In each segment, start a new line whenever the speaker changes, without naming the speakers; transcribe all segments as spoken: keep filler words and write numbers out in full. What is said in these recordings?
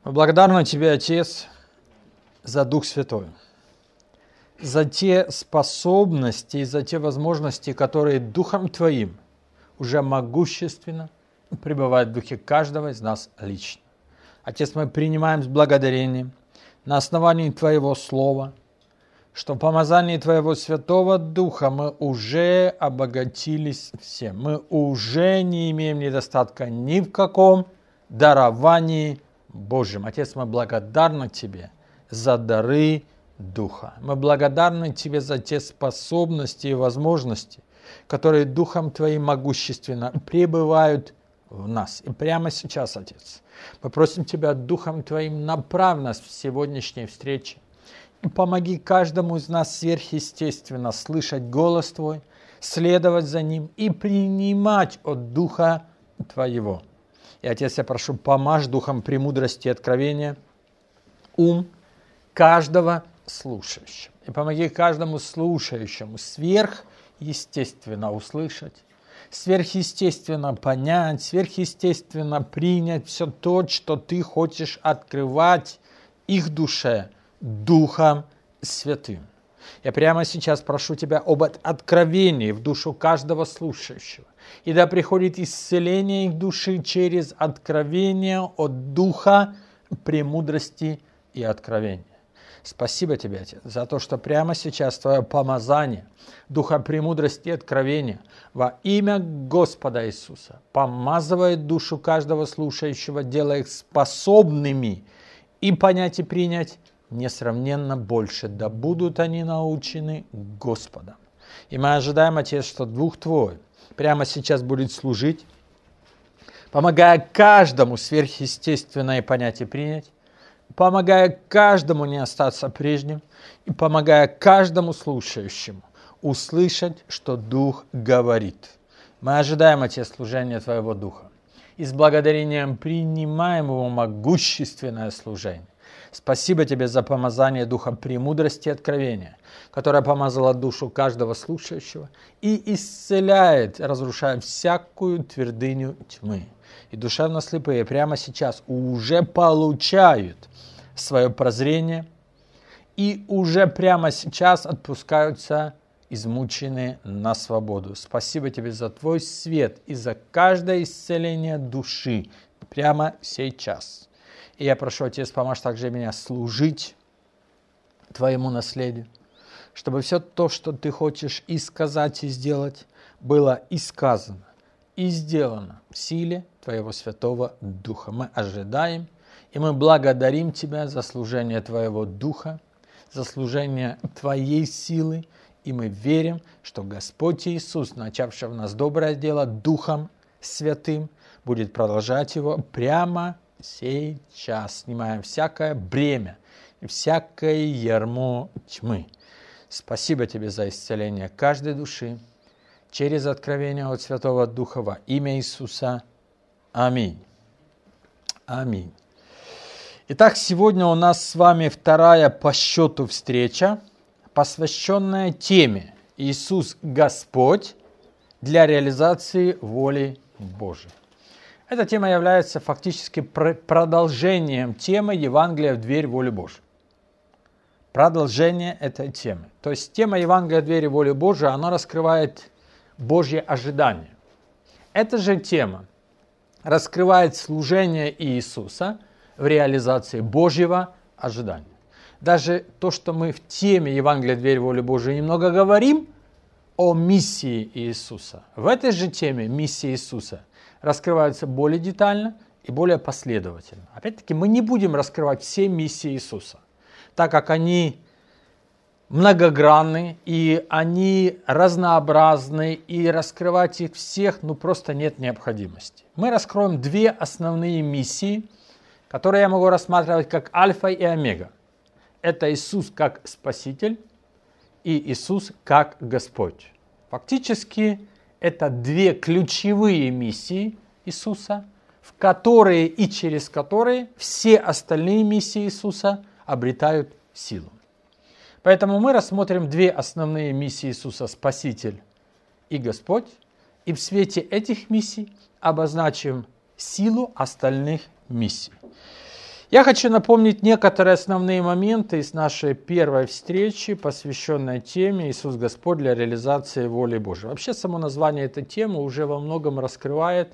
Мы благодарны Тебе, Отец, за Дух Святой, за те способности и за те возможности, которые Духом Твоим уже могущественно пребывают в духе каждого из нас лично. Отец, мы принимаем с благодарением на основании Твоего Слова, что в помазании Твоего Святого Духа мы уже обогатились всем. Мы уже не имеем недостатка ни в каком даровании Божьем. Отец, мы благодарны Тебе за дары Духа. Мы благодарны Тебе за те способности и возможности, которые Духом Твоим могущественно пребывают в нас. И прямо сейчас, Отец, мы просим Тебя Духом Твоим, направь нас в сегодняшней встрече. И помоги каждому из нас сверхъестественно слышать голос Твой, следовать за Ним и принимать от Духа Твоего. И, Отец, я прошу, помажь Духом премудрости и откровения ум каждого слушающего. И помоги каждому слушающему сверхъестественно услышать, сверхъестественно понять, сверхъестественно принять все то, что Ты хочешь открывать их душе Духом Святым. Я прямо сейчас прошу Тебя об откровении в душу каждого слушающего. И да приходит исцеление их души через откровение от Духа премудрости и откровения. Спасибо Тебе, Отец, за то, что прямо сейчас Твое помазание Духа премудрости и откровения во имя Господа Иисуса помазывает душу каждого слушающего, делая их способными и понять, и принять несравненно больше, да будут они научены Господом. И мы ожидаем, Отец, что Дух Твой прямо сейчас будет служить, помогая каждому сверхъестественное понять и принять, помогая каждому не остаться прежним и помогая каждому слушающему услышать, что Дух говорит. Мы ожидаем, Отец, служения Твоего Духа и с благодарением принимаем Его могущественное служение. Спасибо Тебе за помазание Духа премудрости и откровения, которое помазало душу каждого слушающего и исцеляет, разрушая всякую твердыню тьмы. И душевно слепые прямо сейчас уже получают свое прозрение и уже прямо сейчас отпускаются измученные на свободу. Спасибо Тебе за Твой свет и за каждое исцеление души прямо сейчас. И я прошу, Отец, помажь также меня служить Твоему наследию, чтобы все то, что Ты хочешь и сказать, и сделать, было и сказано, и сделано в силе Твоего Святого Духа. Мы ожидаем, и мы благодарим Тебя за служение Твоего Духа, за служение Твоей силы, и мы верим, что Господь Иисус, начавший в нас доброе дело Духом Святым, будет продолжать его прямо сейчас, снимая всякое бремя и всякое ярмо тьмы. Спасибо Тебе за исцеление каждой души через откровение от Святого Духа во имя Иисуса. Аминь. Аминь. Итак, сегодня у нас с вами вторая по счету встреча, посвященная теме «Иисус Господь для реализации воли Божией». Эта тема является фактически продолжением темы Евангелия в дверь воли Божией. Продолжение этой темы. То есть тема Евангелия в двери воли Божией, она раскрывает Божье ожидание. Эта же тема раскрывает служение Иисуса в реализации Божьего ожидания. Даже то, что мы в теме Евангелия в дверь воли Божией немного говорим о миссии Иисуса, в этой же теме миссии Иисуса раскрываются более детально и более последовательно. Опять-таки, мы не будем раскрывать все миссии Иисуса, так как они многогранны, и они разнообразны, и раскрывать их всех ну, просто нет необходимости. Мы раскроем две основные миссии, которые я могу рассматривать как альфа и омега. Это Иисус как Спаситель и Иисус как Господь. Фактически, это две ключевые миссии Иисуса, в которые и через которые все остальные миссии Иисуса обретают силу. Поэтому мы рассмотрим две основные миссии Иисуса – Спаситель и Господь, и в свете этих миссий обозначим силу остальных миссий. Я хочу напомнить некоторые основные моменты из нашей первой встречи, посвященной теме «Иисус Господь для реализации воли Божией». Вообще, само название этой темы уже во многом раскрывает,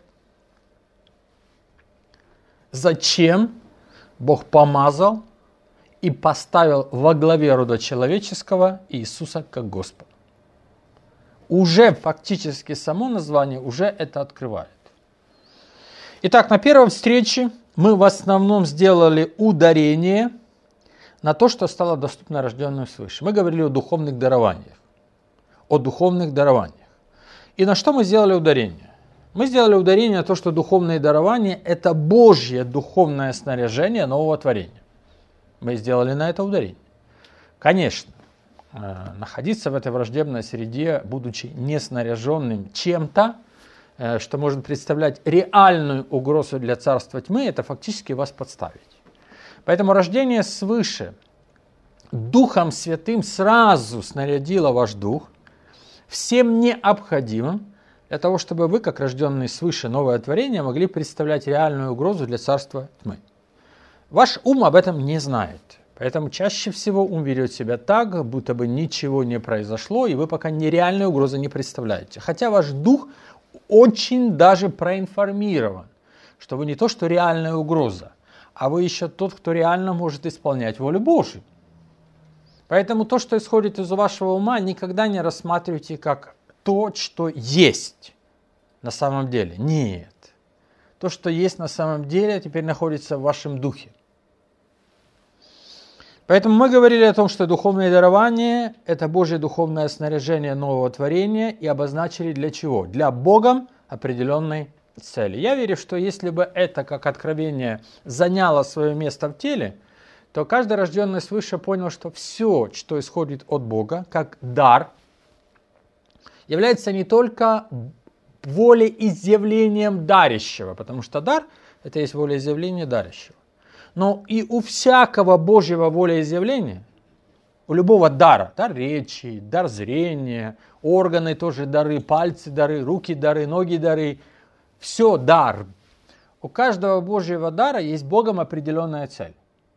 зачем Бог помазал и поставил во главе рода человеческого Иисуса как Господа. Уже фактически само название уже это открывает. Итак, на первой встрече мы в основном сделали ударение на то, что стало доступно рожденным свыше. Мы говорили о духовных дарованиях. О духовных дарованиях. И на что мы сделали ударение? Мы сделали ударение на то, что духовные дарования – это Божье духовное снаряжение нового творения. Мы сделали на это ударение. Конечно, находиться в этой враждебной среде, будучи не снаряженным чем-то, что может представлять реальную угрозу для царства тьмы, это фактически вас подставить. Поэтому рождение свыше Духом Святым сразу снарядило ваш дух всем необходимым для того, чтобы вы, как рожденные свыше новое творение, могли представлять реальную угрозу для царства тьмы. Ваш ум об этом не знает. Поэтому чаще всего ум ведет себя так, будто бы ничего не произошло, и вы пока нереальной угрозы не представляете. Хотя ваш дух очень даже проинформирован, что вы не то, что реальная угроза, а вы еще тот, кто реально может исполнять волю Божию. Поэтому то, что исходит из вашего ума, никогда не рассматривайте как то, что есть на самом деле. Нет. То, что есть на самом деле, теперь находится в вашем духе. Поэтому мы говорили о том, что духовное дарование – это Божье духовное снаряжение нового творения, и обозначили для чего? Для Богом определенной цели. Я верю, что если бы это, как откровение, заняло свое место в теле, то каждый рожденный свыше понял, что все, что исходит от Бога, как дар, является не только волеизъявлением дарящего, потому что дар – это есть волеизъявление дарящего. Но и у всякого Божьего волеизъявления, у любого дара, дар речи, дар зрения, органы тоже дары, пальцы дары, руки дары, ноги дары, все дар. У каждого Божьего дара есть Богом определенная цель.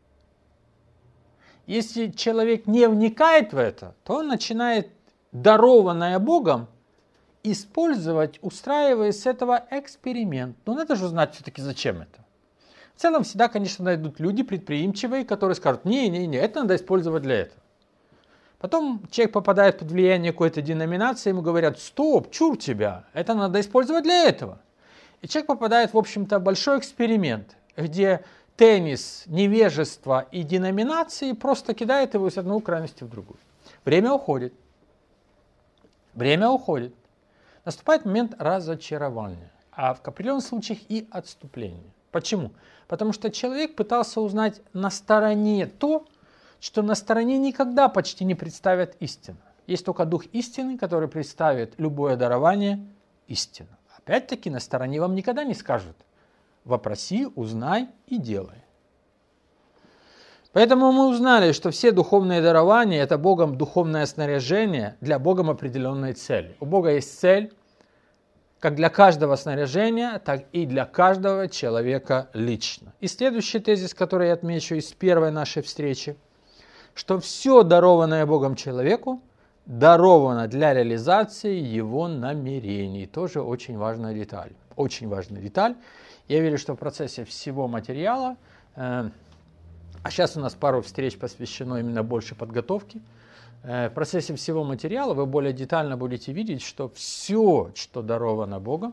Если человек не вникает в это, то он начинает дарованное Богом использовать, устраивая с этого эксперимент. Но надо же знать все-таки, зачем это. В целом всегда, конечно, найдут люди предприимчивые, которые скажут, не-не-не, это надо использовать для этого. Потом человек попадает под влияние какой-то деноминации, ему говорят, стоп, чур тебя, это надо использовать для этого. И человек попадает, в общем-то, в большой эксперимент, где теннис, невежество и деноминации просто кидает его из одной крайности в другую. Время уходит. Время уходит. Наступает момент разочарования, а в определенных случаях и отступления. Почему? Потому что человек пытался узнать на стороне то, что на стороне никогда почти не представят истину. Есть только Дух истины, который представит любое дарование истину. Опять-таки на стороне вам никогда не скажут «вопроси, узнай и делай». Поэтому мы узнали, что все духовные дарования – это Богом духовное снаряжение для Богом определенной цели. У Бога есть цель, как для каждого снаряжения, так и для каждого человека лично. И следующий тезис, который я отмечу из первой нашей встречи, что все дарованное Богом человеку даровано для реализации его намерений. Тоже очень важная деталь. Очень важная деталь. Я верю, что в процессе всего материала, э, а сейчас у нас пару встреч посвящено именно больше подготовке, в процессе всего материала вы более детально будете видеть, что все, что даровано Богом,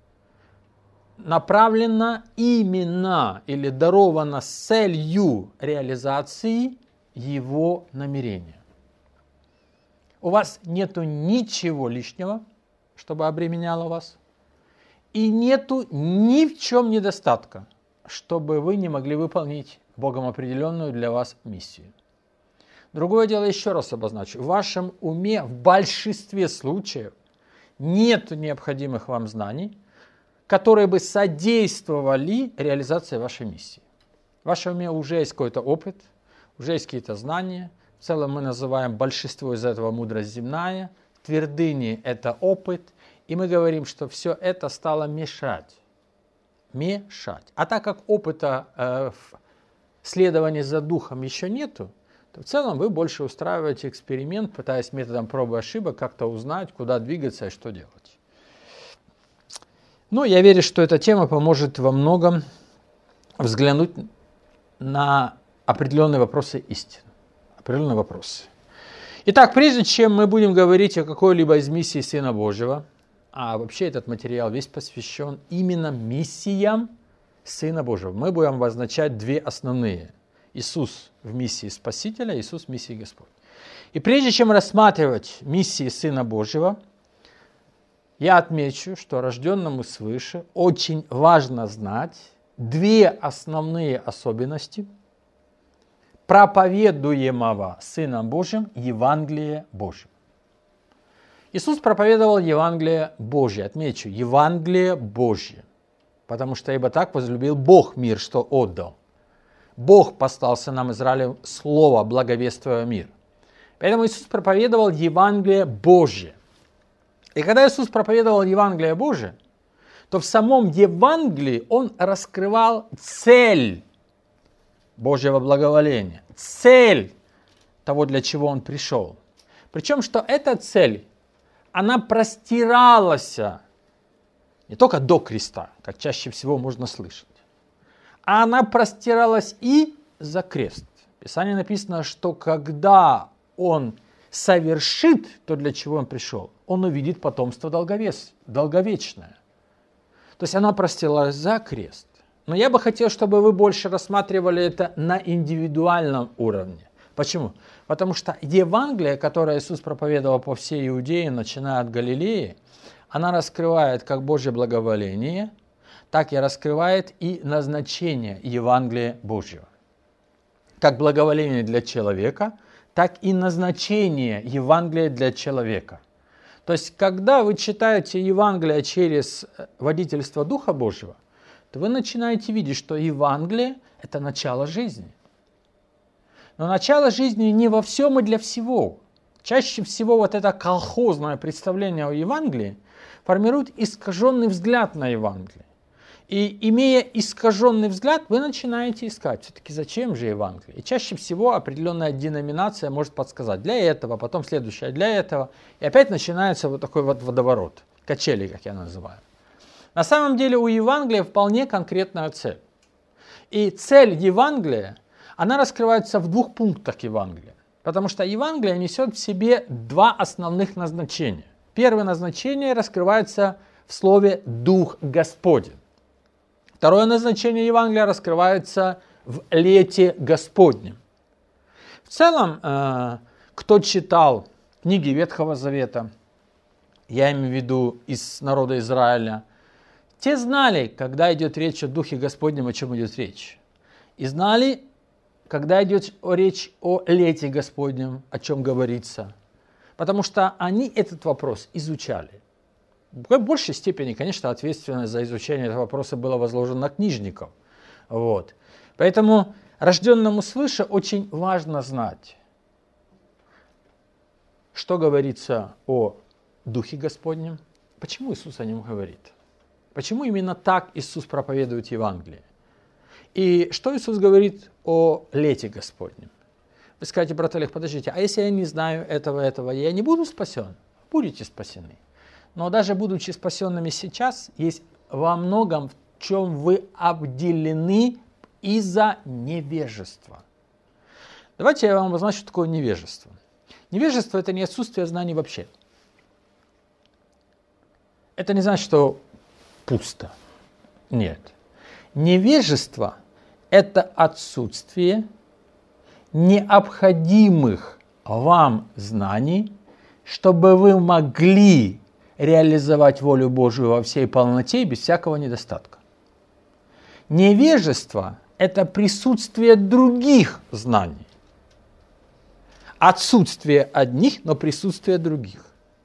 направлено именно или даровано с целью реализации Его намерения. У вас нету ничего лишнего, чтобы обременяло вас, и нету ни в чем недостатка, чтобы вы не могли выполнить Богом определенную для вас миссию. Другое дело, еще раз обозначу, в вашем уме в большинстве случаев нет необходимых вам знаний, которые бы содействовали реализации вашей миссии. В вашем уме уже есть какой-то опыт, уже есть какие-то знания. В целом мы называем большинство из этого мудрость земная, твердыни – это опыт, и мы говорим, что все это стало мешать. Мешать. А так как опыта э, следования за Духом еще нету, то в целом вы больше устраиваете эксперимент, пытаясь методом пробы и ошибок как-то узнать, куда двигаться и что делать. Но я верю, что эта тема поможет во многом взглянуть на определенные вопросы истины. Определенные вопросы. Итак, прежде чем мы будем говорить о какой-либо из миссий Сына Божьего, а вообще этот материал весь посвящен именно миссиям Сына Божьего, мы будем обозначать две основные. Иисус в миссии Спасителя, Иисус в миссии Господь. И прежде чем рассматривать миссии Сына Божьего, я отмечу, что рожденному свыше очень важно знать две основные особенности проповедуемого Сыном Божьим Евангелия Божьего. Иисус проповедовал Евангелие Божье. Отмечу, Евангелие Божье. Потому что ибо так возлюбил Бог мир, что отдал. Бог послал сынам Израиля слово, благовествуя мир. Поэтому Иисус проповедовал Евангелие Божье. И когда Иисус проповедовал Евангелие Божие, то в самом Евангелии Он раскрывал цель Божьего благоволения, цель того, для чего Он пришел. Причем, что эта цель, она простиралась не только до креста, как чаще всего можно слышать, а она простиралась и за крест. В Писании написано, что когда Он совершит то, для чего Он пришел, Он увидит потомство долговес, долговечное. То есть она простиралась за крест. Но я бы хотел, чтобы вы больше рассматривали это на индивидуальном уровне. Почему? Потому что Евангелие, которое Иисус проповедовал по всей Иудее, начиная от Галилеи, она раскрывает как Божье благоволение, так и раскрывает и назначение Евангелия Божьего. Как благоволение для человека, так и назначение Евангелия для человека. То есть, когда вы читаете Евангелие через водительство Духа Божьего, то вы начинаете видеть, что Евангелие – это начало жизни. Но начало жизни не во всем и для всего. Чаще всего вот это колхозное представление о Евангелии формирует искаженный взгляд на Евангелие. И имея искаженный взгляд, вы начинаете искать, все-таки зачем же Евангелие? И чаще всего определенная деноминация может подсказать для этого, потом следующая для этого. И опять начинается вот такой вот водоворот, качели, как я называю. На самом деле у Евангелия вполне конкретная цель. И цель Евангелия, она раскрывается в двух пунктах Евангелия. Потому что Евангелие несет в себе два основных назначения. Первое назначение раскрывается в слове «Дух Господень». Второе назначение Евангелия раскрывается в лете Господнем. В целом, э, кто читал книги Ветхого Завета, я имею в виду из народа Израиля, те знали, когда идет речь о Духе Господнем, о чем идет речь. И знали, когда идет речь о лете Господнем, о чем говорится. Потому что они этот вопрос изучали. В большей степени, конечно, ответственность за изучение этого вопроса была возложена на книжников. Вот. Поэтому рожденному свыше очень важно знать, что говорится о Духе Господнем, почему Иисус о нем говорит, почему именно так Иисус проповедует Евангелие, и что Иисус говорит о лете Господнем. Вы скажете, брат Олег, подождите, а если я не знаю этого, этого, я не буду спасен? Будете спасены. Но даже будучи спасенными сейчас, есть во многом, в чем вы обделены из-за невежества. Давайте я вам обозначу, что такое невежество. Невежество – это не отсутствие знаний вообще. Это не значит, что пусто. Нет. Невежество – это отсутствие необходимых вам знаний, чтобы вы могли реализовать волю Божию во всей полноте и без всякого недостатка. Невежество – это присутствие других знаний. Отсутствие одних, но присутствие других.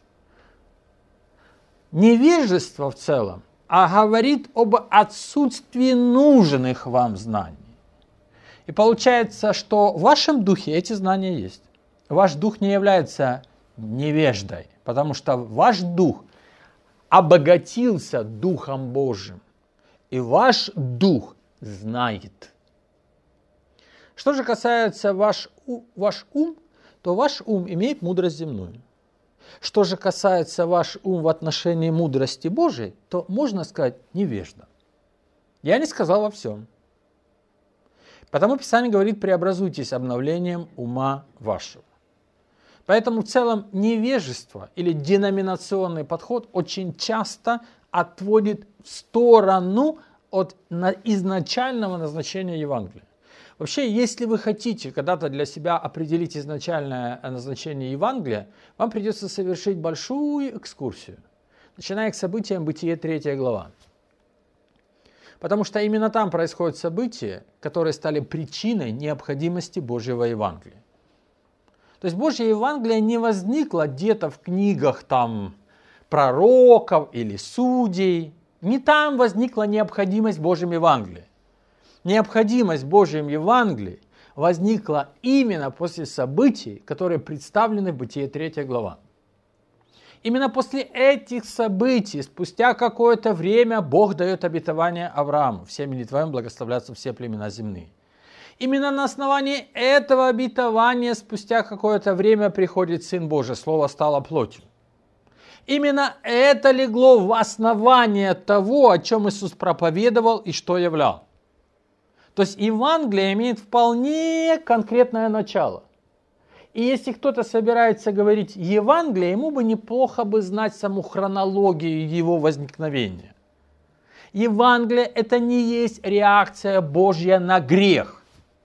Невежество в целом а говорит об отсутствии нужных вам знаний. И получается, что в вашем духе эти знания есть. Ваш дух не является невеждой, потому что ваш дух обогатился Духом Божьим, и ваш дух знает. Что же касается ваш, ваш ум, то ваш ум имеет мудрость земную. Что же касается ваш ум в отношении мудрости Божией, то можно сказать невежда. Я не сказал во всем. Потому Писание говорит, преобразуйтесь обновлением ума вашего. Поэтому в целом невежество или деноминационный подход очень часто отводит в сторону от изначального назначения Евангелия. Вообще, если вы хотите когда-то для себя определить изначальное назначение Евангелия, вам придется совершить большую экскурсию, начиная с событиям Бытие третья глава. Потому что именно там происходят события, которые стали причиной необходимости Божьего Евангелия. То есть Божье Евангелие не возникло где-то в книгах там, пророков или судей. Не там возникла необходимость в Божьем Евангелии. Необходимость в Божьем Евангелии возникла именно после событий, которые представлены в Бытие третья глава. Именно после этих событий, спустя какое-то время, Бог дает обетование Аврааму: «В семени твоем благословляются все племена земные». Именно на основании этого обетования спустя какое-то время приходит Сын Божий, Слово стало плотью. Именно это легло в основание того, о чем Иисус проповедовал и что являл. То есть Евангелие имеет вполне конкретное начало. И если кто-то собирается говорить Евангелие, ему бы неплохо бы знать саму хронологию его возникновения. Евангелие – это не есть реакция Божья на грех.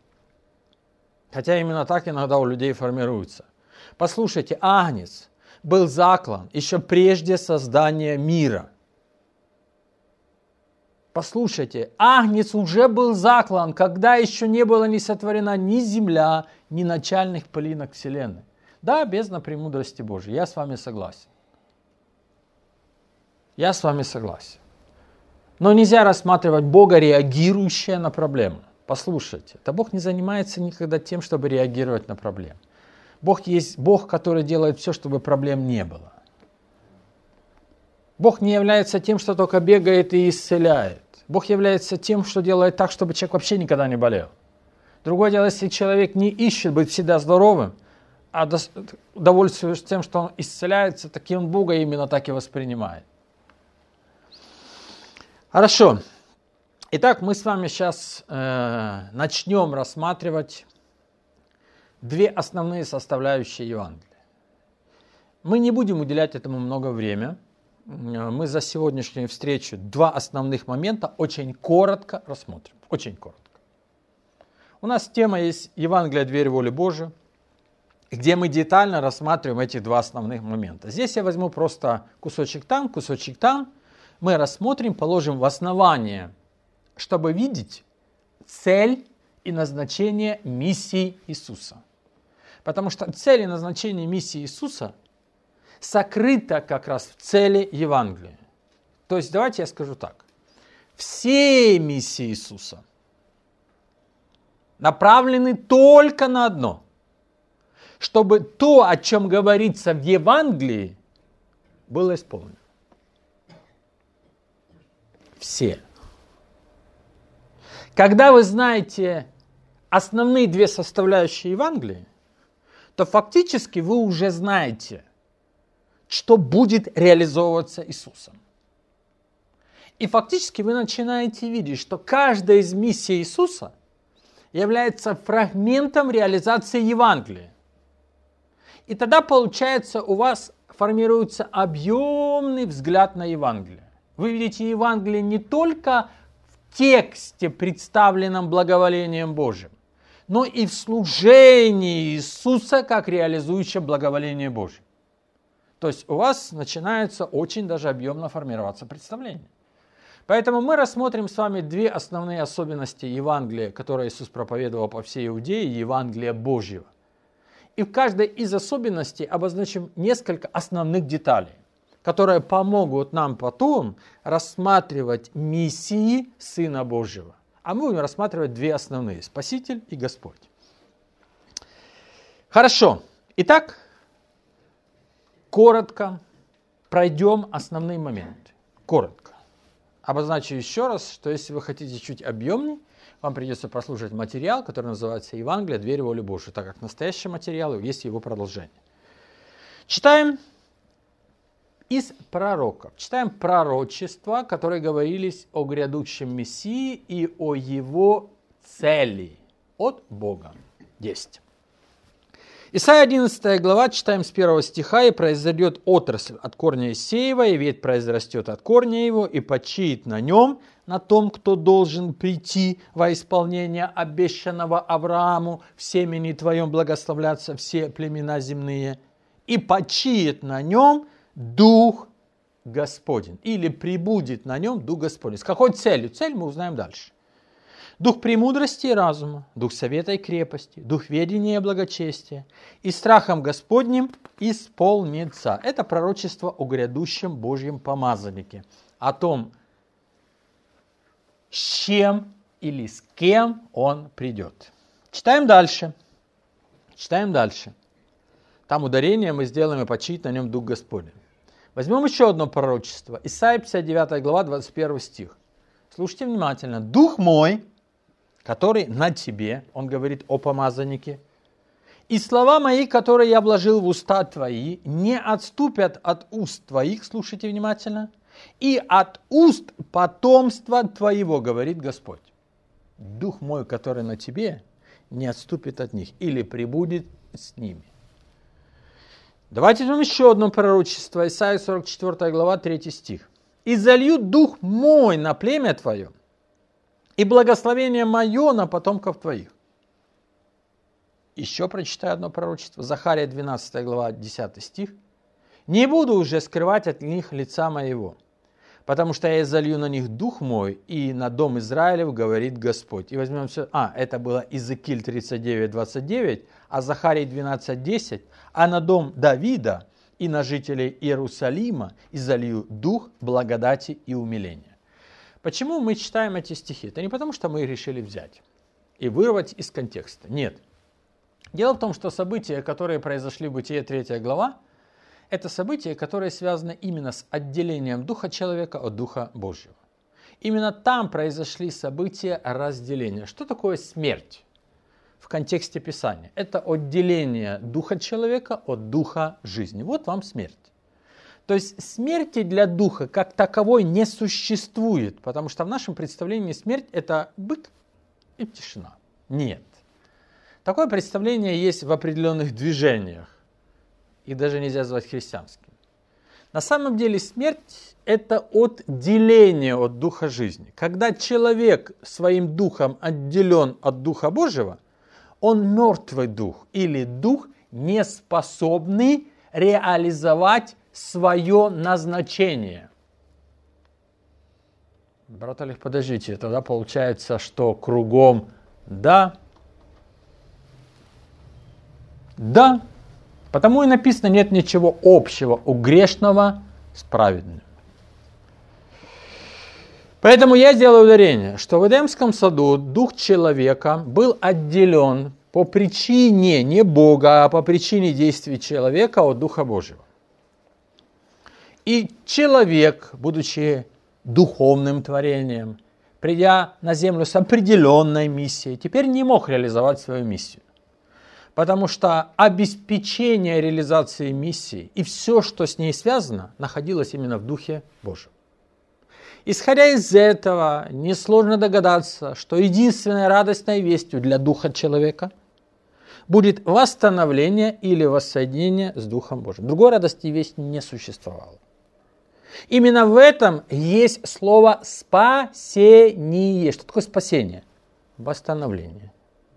Хотя именно так иногда у людей формируется. Послушайте, Агнец был заклан еще прежде создания мира. Послушайте, Агнец уже был заклан, когда еще не была ни сотворена ни земля, ни начальных пылинок вселенной. Да, бездна премудрости Божией, я с вами согласен. Я с вами согласен. Но нельзя рассматривать Бога, реагирующего на проблему. Послушайте, это Бог не занимается никогда тем, чтобы реагировать на проблемы. Бог есть Бог, который делает все, чтобы проблем не было. Бог не является тем, что только бегает и исцеляет. Бог является тем, что делает так, чтобы человек вообще никогда не болел. Другое дело, если человек не ищет быть всегда здоровым, а довольствуется тем, что он исцеляется, так и он Бога именно так и воспринимает. Хорошо. Итак, мы с вами сейчас э, начнем рассматривать две основные составляющие Евангелия. Мы не будем уделять этому много времени. Мы за сегодняшнюю встречу два основных момента очень коротко рассмотрим. Очень коротко. У нас тема есть Евангелие, дверь воли Божией, где мы детально рассматриваем эти два основных момента. Здесь я возьму просто кусочек там, кусочек там. Мы рассмотрим, положим в основание, чтобы видеть цель и назначение миссии Иисуса. Потому что цель и назначение миссии Иисуса сокрыто как раз в цели Евангелия. То есть, давайте я скажу так. Все миссии Иисуса направлены только на одно. Чтобы то, о чем говорится в Евангелии, было исполнено. Все. Когда вы знаете основные две составляющие Евангелия, то фактически вы уже знаете, что будет реализовываться Иисусом. И фактически вы начинаете видеть, что каждая из миссий Иисуса является фрагментом реализации Евангелия. И тогда, получается, у вас формируется объемный взгляд на Евангелие. Вы видите Евангелие не только в тексте, представленном благоволением Божьим, но и в служении Иисуса, как реализующего благоволение Божье. То есть у вас начинается очень даже объемно формироваться представление. Поэтому мы рассмотрим с вами две основные особенности Евангелия, которые Иисус проповедовал по всей Иудее, Евангелия Божьего. И в каждой из особенностей обозначим несколько основных деталей, которые помогут нам потом рассматривать миссии Сына Божьего. А мы будем рассматривать две основные – Спаситель и Господь. Хорошо. Итак, коротко пройдем основные моменты. Коротко. Обозначу еще раз, что если вы хотите чуть объемнее, вам придется прослушать материал, который называется «Евангелие. Дверь воли Божией», так как настоящий материал есть его продолжение. Читаем из пророков. Читаем пророчества, которые говорились о грядущем Мессии и о его цели от Бога. Есть. Исайя одиннадцатая глава, читаем с первого стиха: «И произойдет отрасль от корня Иссеева, и ветвь произрастет от корня его, и почиет на нем, на том, кто должен прийти во исполнение обещанного Аврааму, в семени твоем благословляться все племена земные, и почиет на нем Дух Господень». Или прибудет на нем Дух Господень. С какой целью? Цель мы узнаем дальше. Дух премудрости и разума, дух совета и крепости, дух ведения и благочестия, и страхом Господним исполнится. Это пророчество о грядущем Божьем помазаннике, о том, с чем или с кем он придет. Читаем дальше. Читаем дальше. Там ударение мы сделаем, и почиет на нем Дух Господень. Возьмем еще одно пророчество. Исайя пятьдесят девятая глава, двадцать первый стих. Слушайте внимательно. «Дух мой, который на тебе», он говорит о помазаннике, «и слова мои, которые я вложил в уста твои, не отступят от уст твоих», слушайте внимательно, «и от уст потомства твоего, говорит Господь». Дух мой, который на тебе, не отступит от них или пребудет с ними. Давайте возьмем еще одно пророчество. Исайя сорок четвёртая глава, третий стих. «И залью дух мой на племя твое, и благословение мое на потомков твоих». Еще прочитаю одно пророчество. Захария двенадцатая глава, десятый стих. «Не буду уже скрывать от них лица моего, потому что я залью на них дух мой, и на дом Израилев, говорит Господь». И возьмем все. А, это было Иезекииль тридцать девять, двадцать девять, а Захария двенадцать, десять. «А на дом Давида и на жителей Иерусалима и залью дух благодати и умиления». Почему мы читаем эти стихи? Это не потому, что мы их решили взять и вырвать из контекста. Нет. Дело в том, что события, которые произошли в Бытие третья глава, это события, которые связаны именно с отделением духа человека от духа Божьего. Именно там произошли события разделения. Что такое смерть в контексте Писания? Это отделение духа человека от духа жизни. Вот вам смерть. То есть смерти для духа как таковой не существует, потому что в нашем представлении смерть – это бык и тишина. Нет. Такое представление есть в определенных движениях. Их даже нельзя назвать христианским. На самом деле смерть – это отделение от духа жизни. Когда человек своим духом отделен от духа Божьего, он мертвый дух или дух, не способный реализовать свое назначение. Брат Олег, подождите, тогда получается, что кругом да, да, потому и написано, нет ничего общего у грешного с праведным. Поэтому я сделаю ударение, что в Эдемском саду дух человека был отделен по причине не Бога, а по причине действий человека от Духа Божьего. И человек, будучи духовным творением, придя на землю с определенной миссией, теперь не мог реализовать свою миссию. Потому что обеспечение реализации миссии и все, что с ней связано, находилось именно в Духе Божьем. Исходя из этого, несложно догадаться, что единственной радостной вестью для духа человека будет восстановление или воссоединение с Духом Божьим. Другой радостной вести не существовало. Именно в этом есть слово «спасение». Что такое спасение? Восстановление.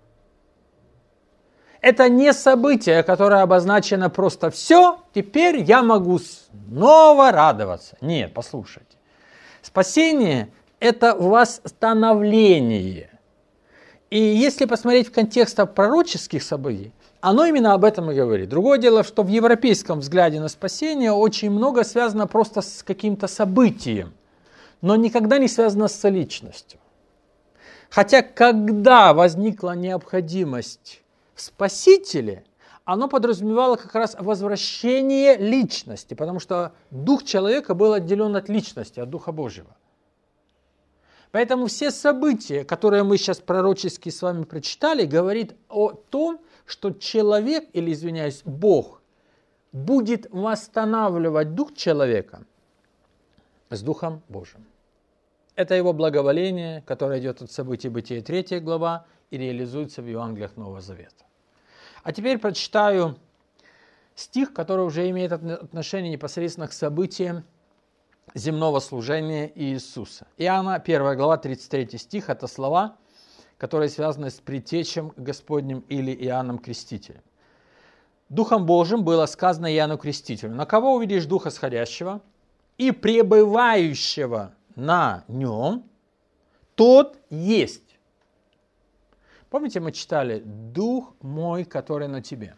Это не событие, которое обозначено просто «все, теперь я могу снова радоваться». Нет, послушайте. Спасение – это восстановление. И если посмотреть в контекст пророческих событий, оно именно об этом и говорит. Другое дело, что в европейском взгляде на спасение очень много связано просто с каким-то событием, но никогда не связано с личностью. Хотя, когда возникла необходимость в Спасителе, оно подразумевало как раз возвращение личности, потому что дух человека был отделен от личности, от Духа Божьего. Поэтому все события, которые мы сейчас пророчески с вами прочитали, говорит о том, что человек, или, извиняюсь, Бог, будет восстанавливать дух человека с Духом Божьим. Это его благоволение, которое идет от событий Бытия третья глава и реализуется в Евангелиях Нового Завета. А теперь прочитаю стих, который уже имеет отношение непосредственно к событиям земного служения Иисуса. Иоанна, первая глава, тридцать третий стих, это слова, которые связаны с предтечем Господним или Иоанном Крестителем. Духом Божьим было сказано Иоанну Крестителю: на кого увидишь Духа Сходящего и пребывающего на нем, тот есть. Помните, мы читали: Дух мой, который на тебе,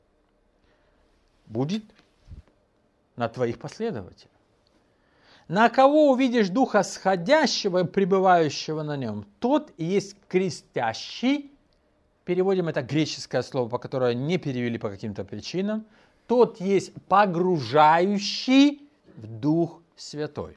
будет на твоих последователях. На кого увидишь Духа Сходящего и пребывающего на нем, тот есть крестящий. Переводим это греческое слово, по которое не перевели по каким-то причинам. Тот есть погружающий в Дух Святой.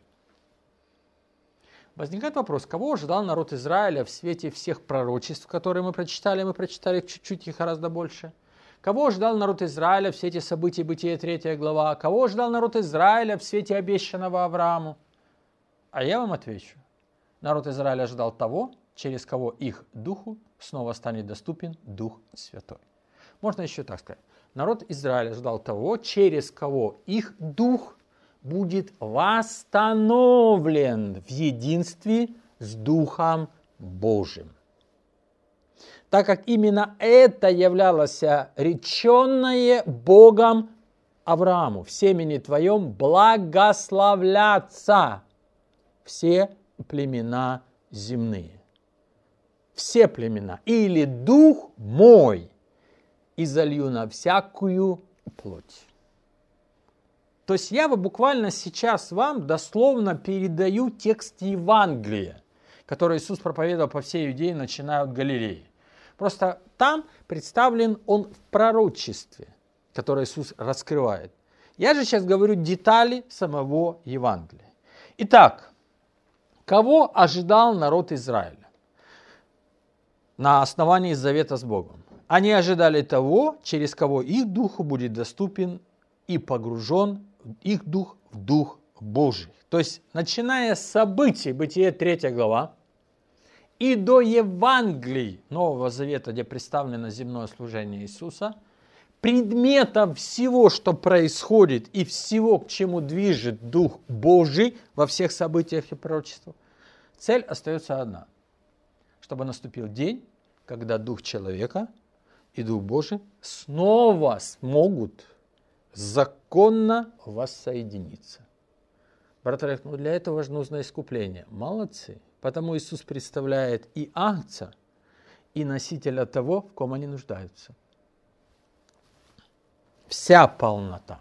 Возникает вопрос, кого ожидал народ Израиля в свете всех пророчеств, которые мы прочитали, мы прочитали чуть-чуть их гораздо больше. Кого ожидал народ Израиля в свете событий Бытия третья глава? Кого ожидал народ Израиля в свете обещанного Аврааму? А я вам отвечу. Народ Израиля ожидал того, через кого их духу снова станет доступен Дух Святой. Можно еще так сказать. Народ Израиля ожидал того, через кого их дух будет восстановлен в единстве с Духом Божьим. Так как именно это являлось реченное Богом Аврааму: в семени твоем благословлятся все племена земные. Все племена. Или Дух мой изолью на всякую плоть. То есть я буквально сейчас вам дословно передаю текст Евангелия, который Иисус проповедовал по всей Иудее, начиная от Галилеи. Просто там представлен он в пророчестве, которое Иисус раскрывает. Я же сейчас говорю детали самого Евангелия. Итак, кого ожидал народ Израиля на основании завета с Богом? Они ожидали того, через кого их духу будет доступен и погружен их дух в Дух Божий. То есть, начиная с событий Бытия третья глава, и до Евангелий Нового Завета, где представлено земное служение Иисуса, предметом всего, что происходит, и всего, к чему движет Дух Божий во всех событиях и пророчествах, цель остается одна: чтобы наступил день, когда Дух человека и Дух Божий снова смогут законно воссоединиться. Братья, ну для этого же нужно искупление. Молодцы. Потому Иисус представляет и агнца, и носителя того, в ком они нуждаются. Вся полнота.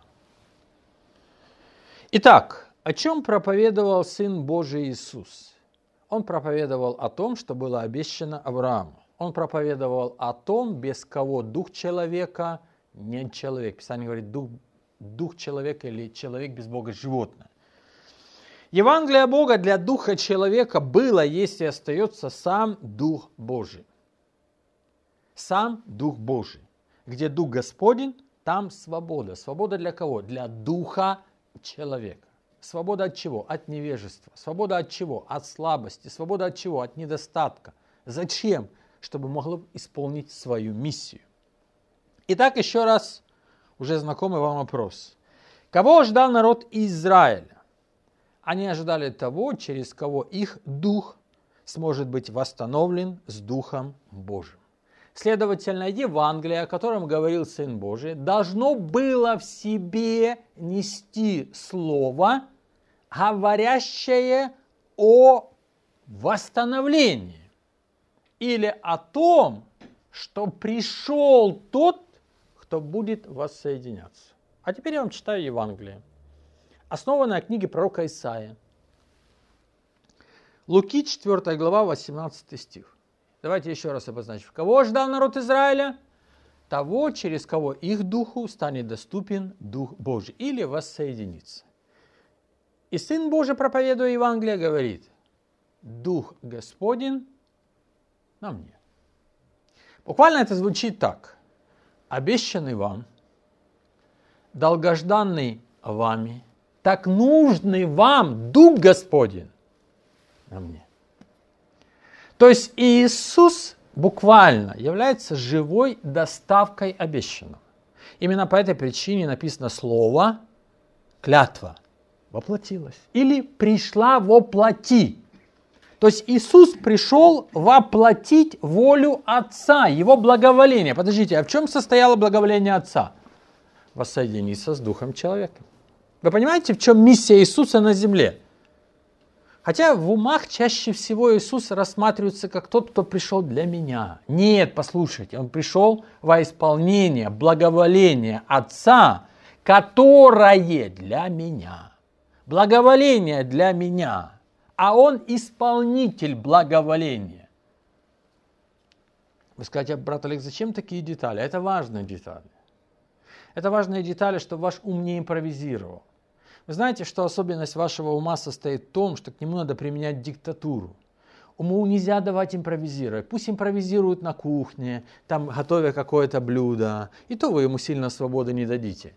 Итак, о чем проповедовал Сын Божий Иисус? Он проповедовал о том, что было обещано Аврааму. Он проповедовал о том, без кого дух человека не человек. Писание говорит, дух, дух человека или человек без Бога животное. Евангелие Бога для духа человека было, есть и остается сам Дух Божий. Сам Дух Божий. Где Дух Господень, там свобода. Свобода для кого? Для духа человека. Свобода от чего? От невежества. Свобода от чего? От слабости. Свобода от чего? От недостатка. Зачем? Чтобы могло исполнить свою миссию. Итак, еще раз уже знакомый вам вопрос. Кого ждал народ Израиля? Они ожидали того, через кого их дух сможет быть восстановлен с Духом Божьим. Следовательно, Евангелие, о котором говорил Сын Божий, должно было в себе нести слово, говорящее о восстановлении или о том, что пришел тот, кто будет воссоединяться. А теперь я вам читаю Евангелие, основанное на книге пророка Исаия. Луки, четвёртая глава, восемнадцатый стих. Давайте еще раз обозначим. Кого ждал народ Израиля? Того, через кого их духу станет доступен Дух Божий или воссоединится. И Сын Божий, проповедуя Евангелие, говорит: Дух Господень на мне. Буквально это звучит так. Обещанный вам, долгожданный вами, так нужный вам Дух Господень на мне. То есть Иисус буквально является живой доставкой обещанного. Именно по этой причине написано слово «клятва» воплотилась или «пришла воплоти». То есть Иисус пришел воплотить волю Отца, Его благоволение. Подождите, а в чем состояло благоволение Отца? Воссоединиться с Духом человека. Вы понимаете, в чем миссия Иисуса на земле? Хотя в умах чаще всего Иисус рассматривается как тот, кто пришел для меня. Нет, послушайте, Он пришел во исполнение благоволения Отца, которое для меня. Благоволение для меня. А Он исполнитель благоволения. Вы скажете, брат Олег, зачем такие детали? Это важные детали. Это важные детали, чтобы ваш ум не импровизировал. Вы знаете, что особенность вашего ума состоит в том, что к нему надо применять диктатуру. Уму нельзя давать импровизировать. Пусть импровизирует на кухне, там готовя какое-то блюдо. И то вы ему сильно свободы не дадите.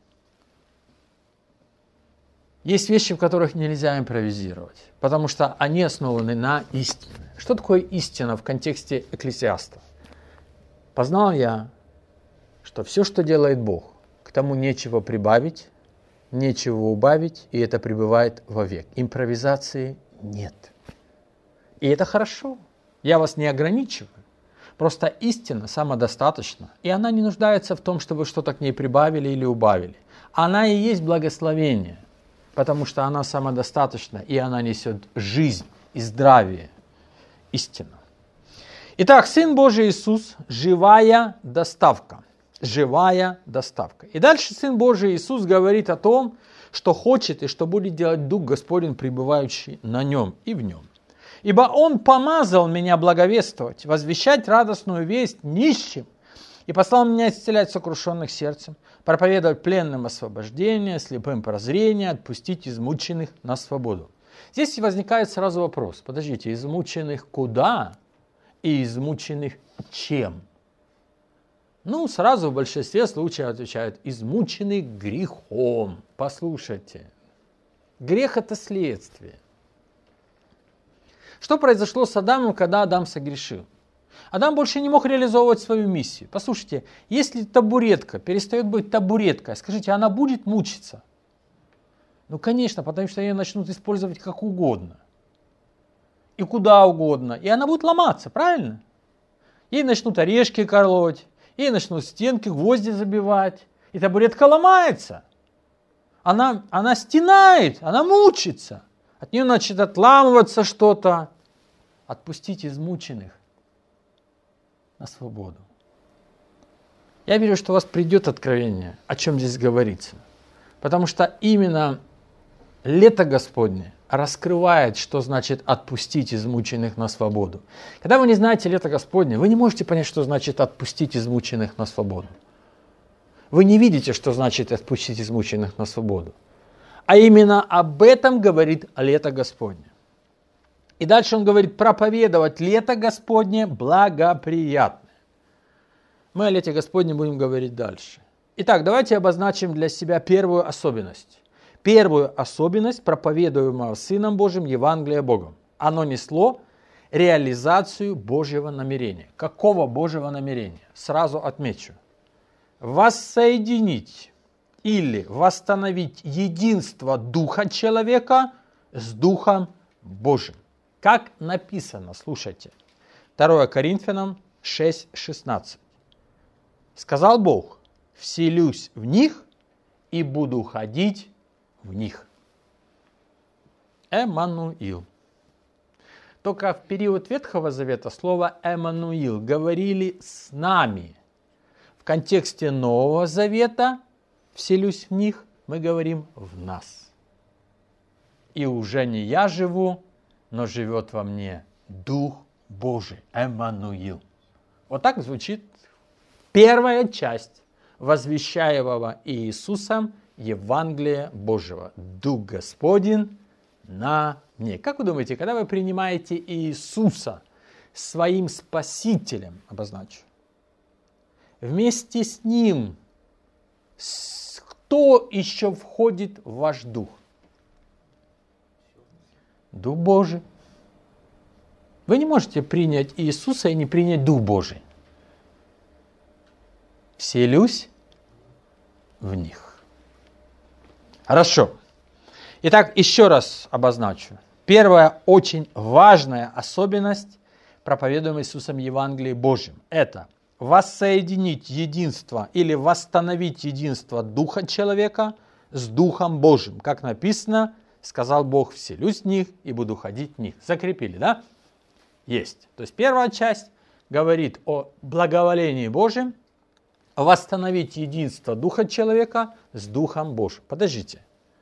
Есть вещи, в которых нельзя импровизировать, потому что они основаны на истине. Что такое истина в контексте Экклесиаста? Познал я, что все, что делает Бог, к тому нечего прибавить, нечего убавить, и это пребывает вовек. Импровизации нет. И это хорошо. Я вас не ограничиваю. Просто истина самодостаточна, и она не нуждается в том, чтобы что-то к ней прибавили или убавили. Она и есть благословение, потому что она самодостаточна, и она несет жизнь и здравие. Истина. Итак, Сын Божий Иисус – живая доставка. Живая доставка. И дальше Сын Божий Иисус говорит о том, что хочет и что будет делать Дух Господень, пребывающий на Нем и в Нем. «Ибо Он помазал меня благовествовать, возвещать радостную весть нищим, и послал меня исцелять сокрушенных сердцем, проповедовать пленным освобождение, слепым прозрение, отпустить измученных на свободу». Здесь возникает сразу вопрос. Подождите, измученных куда и измученных чем? Ну, сразу в большинстве случаев отвечают, измученных грехом. Послушайте, грех – это следствие. Что произошло с Адамом, когда Адам согрешил? Адам больше не мог реализовывать свою миссию. Послушайте, если табуретка перестает быть табуреткой, скажите, она будет мучиться? Ну, конечно, потому что ее начнут использовать как угодно. И куда угодно. И она будет ломаться, правильно? Ей начнут орешки колоть, ей начнут стенки, гвозди забивать. И табуретка ломается. Она, она стенает, она мучится. От нее начнет отламываться что-то. Отпустить измученных на свободу. Я верю, что у вас придет откровение, о чем здесь говорится. Потому что именно лето Господне раскрывает, что значит отпустить измученных на свободу. Когда вы не знаете лето Господне, вы не можете понять, что значит отпустить измученных на свободу. Вы не видите, что значит отпустить измученных на свободу. А именно об этом говорит лето Господне. И дальше он говорит, проповедовать лето Господне благоприятное. Мы о лете Господне будем говорить дальше. Итак, давайте обозначим для себя первую особенность. Первую особенность проповедуемого Сыном Божьим Евангелия Богом. Оно несло реализацию Божьего намерения. Какого Божьего намерения? Сразу отмечу. Воссоединить или восстановить единство Духа человека с Духом Божьим. Как написано, слушайте, второе Коринфянам шесть шестнадцать. Сказал Бог, вселюсь в них и буду ходить в них. Эммануил. Только в период Ветхого Завета слово Эммануил говорили с нами. В контексте Нового Завета вселюсь в них, мы говорим в нас. И уже не я живу, но живет во мне Дух Божий, Эммануил. Вот так звучит первая часть возвещаемого Иисусом Евангелия Божьего. Дух Господень на мне. Как вы думаете, когда вы принимаете Иисуса своим Спасителем, обозначу, вместе с Ним, кто еще входит в ваш дух? Дух Божий. Вы не можете принять Иисуса и не принять Дух Божий. Вселюсь в них. Хорошо. Итак, еще раз обозначу. Первая очень важная особенность проповедуемой Иисусом Евангелия Божьим – это воссоединить единство или восстановить единство Духа человека с Духом Божьим. Как написано, сказал Бог: вселюсь в них и буду ходить в них. Закрепили, да? Есть. То есть первая часть говорит о благоволении Божьем, восстановить единство Духа человека с Духом Божьим. Подождите.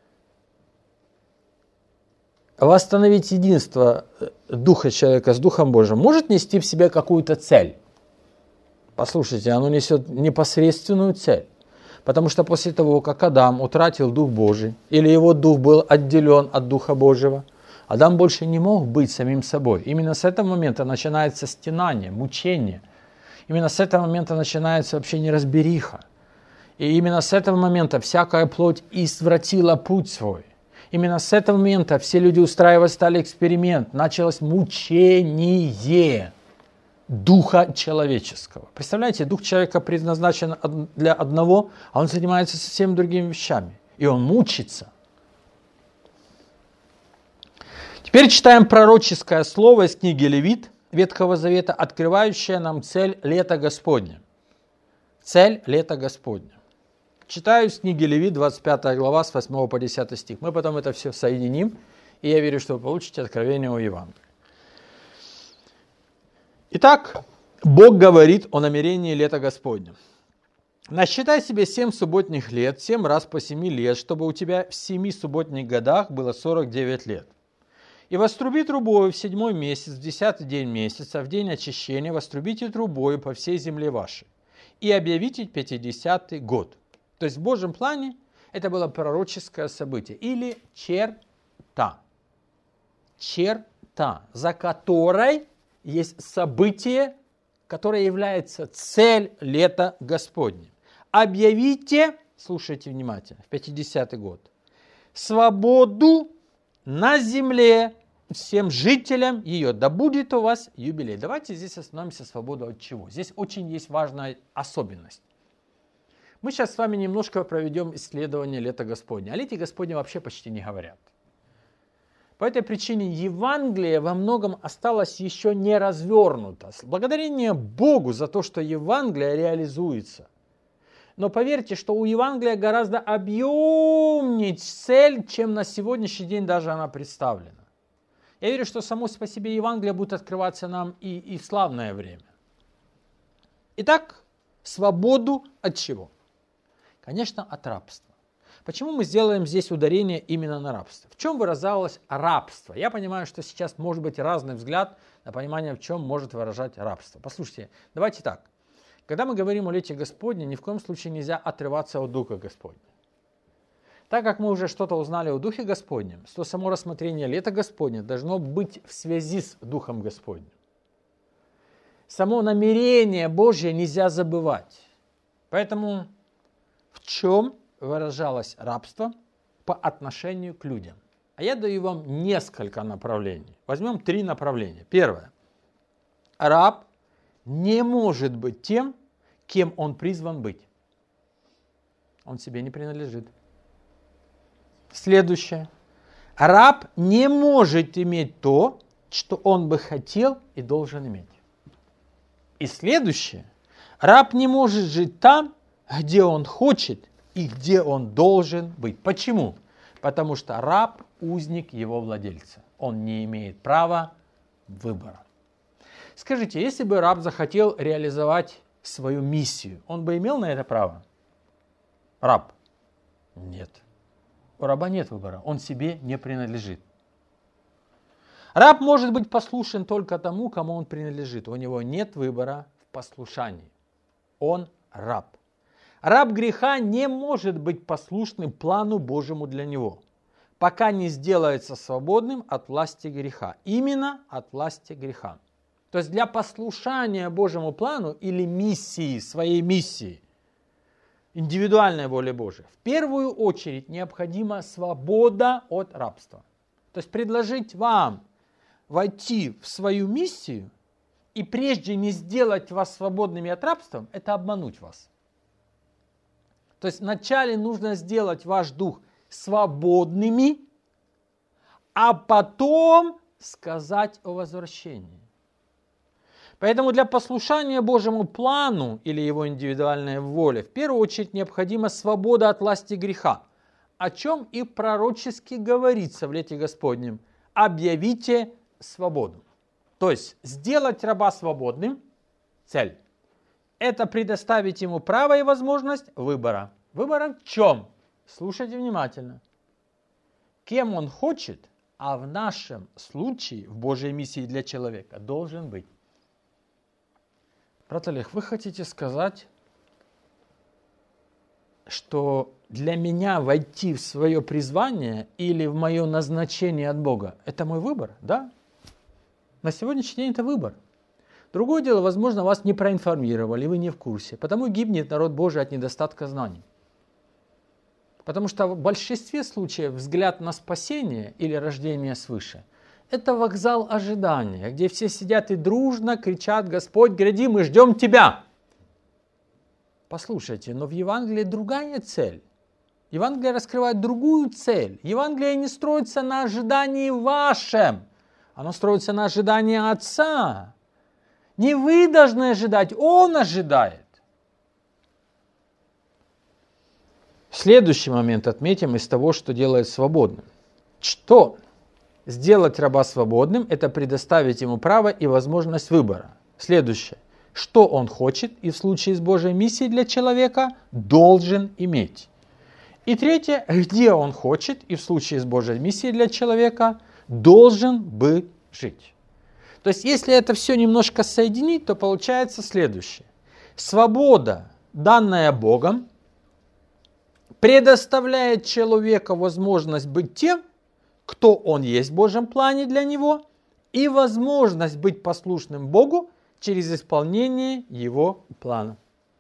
Восстановить единство Духа человека с Духом Божьим может нести в себе какую-то цель. Послушайте, оно несет непосредственную цель. Потому что после того, как Адам утратил Дух Божий, или его Дух был отделен от Духа Божьего, Адам больше не мог быть самим собой. Именно с этого момента начинается стенание, мучение. Именно с этого момента начинается вообще неразбериха. И именно с этого момента всякая плоть извратила путь свой. Именно с этого момента все люди устраивать стали эксперимент. Началось мучение духа человеческого. Представляете, дух человека предназначен для одного, а он занимается совсем другими вещами. И он мучится. Теперь читаем пророческое слово из книги Левит Ветхого Завета, открывающее нам цель лета Господня. Цель лета Господня. Читаю из книги Левит, двадцать пятая глава, с восьмого по десятый стих. Мы потом это все соединим, и я верю, что вы получите откровение о Евангелии. Итак, Бог говорит о намерении лета Господня. Насчитай себе семь субботних лет, семь раз по семи лет, чтобы у тебя в семи субботних годах было сорок девять лет. И воструби трубою в седьмой месяц, в десятый день месяца, в день очищения, вострубите трубою по всей земле вашей. И объявите пятидесятый год. То есть в Божьем плане это было пророческое событие. Или черта. Черта, за которой есть событие, которое является цель лета Господня. Объявите, слушайте внимательно, в пятидесятый год, свободу на земле всем жителям ее. Да будет у вас юбилей. Давайте здесь остановимся. Свобода от чего? Здесь очень есть важная особенность. Мы сейчас с вами немножко проведем исследование лета Господня. О лете Господне вообще почти не говорят. По этой причине Евангелие во многом осталось еще не развернуто. Благодарение Богу за то, что Евангелие реализуется. Но поверьте, что у Евангелия гораздо объемнее цель, чем на сегодняшний день даже она представлена. Я верю, что само по себе Евангелие будет открываться нам и, и в славное время. Итак, свободу от чего? Конечно, от рабства. Почему мы сделаем здесь ударение именно на рабство? В чем выражалось рабство? Я понимаю, что сейчас может быть разный взгляд на понимание, в чем может выражать рабство. Послушайте, давайте так. Когда мы говорим о лете Господне, ни в коем случае нельзя отрываться от Духа Господня. Так как мы уже что-то узнали о Духе Господнем, то само рассмотрение лета Господня должно быть в связи с Духом Господним. Само намерение Божье нельзя забывать. Поэтому в чем выражалось рабство по отношению к людям? А я даю вам несколько направлений. Возьмем три направления. Первое. Раб не может быть тем, кем он призван быть. Он себе не принадлежит. Следующее. Раб не может иметь то, что он бы хотел и должен иметь. И следующее. Раб не может жить там, где он хочет и где он должен быть. Почему? Потому что раб – узник его владельца. Он не имеет права выбора. Скажите, если бы раб захотел реализовать свою миссию, он бы имел на это право? Раб? Нет. У раба нет выбора, он себе не принадлежит. Раб может быть послушен только тому, кому он принадлежит. У него нет выбора в послушании. Он раб. Раб греха не может быть послушным плану Божьему для него. пока не сделается свободным от власти греха. Именно от власти греха. То есть для послушания Божьему плану или миссии, своей миссии, индивидуальной воле Божией, в первую очередь необходима свобода от рабства. То есть предложить вам войти в свою миссию и прежде не сделать вас свободными от рабства, это обмануть вас. То есть вначале нужно сделать ваш дух свободными, а потом сказать о возвращении. Поэтому для послушания Божьему плану или его индивидуальной воле в первую очередь необходима свобода от власти греха, о чем и пророчески говорится в Лете Господнем. Объявите свободу. То есть сделать раба свободным – цель. Это предоставить ему право и возможность выбора. Выбора в чем? Слушайте внимательно. Кем он хочет, а в нашем случае, в Божьей миссии для человека, должен быть. Брат Олег, вы хотите сказать, что для меня войти в свое призвание или в мое назначение от Бога – это мой выбор? Да. На сегодняшний день это выбор. Другое дело, возможно, вас не проинформировали, вы не в курсе. Потому гибнет народ Божий от недостатка знаний. Потому что в большинстве случаев взгляд на спасение или рождение свыше – это вокзал ожидания, где все сидят и дружно кричат: «Господь, гряди, мы ждем Тебя!» Послушайте, но в Евангелии другая цель. Евангелие раскрывает другую цель. Евангелие не строится на ожидании вашем, оно строится на ожидании Отца. Не вы должны ожидать, Он ожидает. Следующий момент отметим из того, что делает свободным. Что? Сделать раба свободным – это предоставить ему право и возможность выбора. Следующее. Что он хочет и в случае с Божьей миссией для человека должен иметь. И третье. Где он хочет и в случае с Божьей миссией для человека должен бы жить. То есть, если это все немножко соединить, то получается следующее. Свобода, данная Богом, предоставляет человеку возможность быть тем, кто он есть в Божьем плане для него, и возможность быть послушным Богу через исполнение его плана.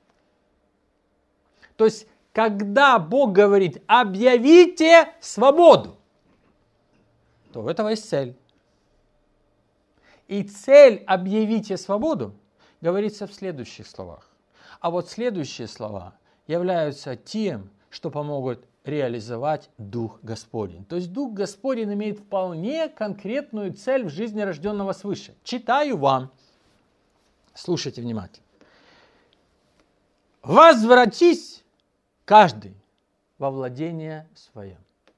То есть, когда Бог говорит «объявите свободу», то у этого есть цель. И цель «объявите свободу» говорится в следующих словах. А вот следующие слова являются тем, что помогут реализовать Дух Господень. То есть Дух Господень имеет вполне конкретную цель в жизни рожденного свыше. Читаю вам. Слушайте внимательно. «Возвратись каждый во владение свое».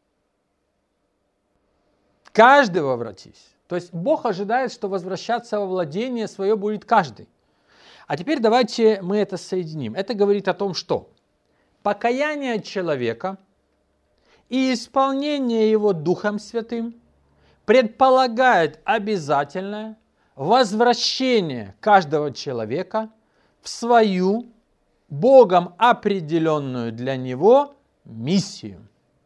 Каждый возвратись. То есть Бог ожидает, что возвращаться во владение свое будет каждый. А теперь давайте мы это соединим. Это говорит о том, что покаяние человека и исполнение его Духом Святым предполагает обязательное возвращение каждого человека в свою Богом определенную для него миссию.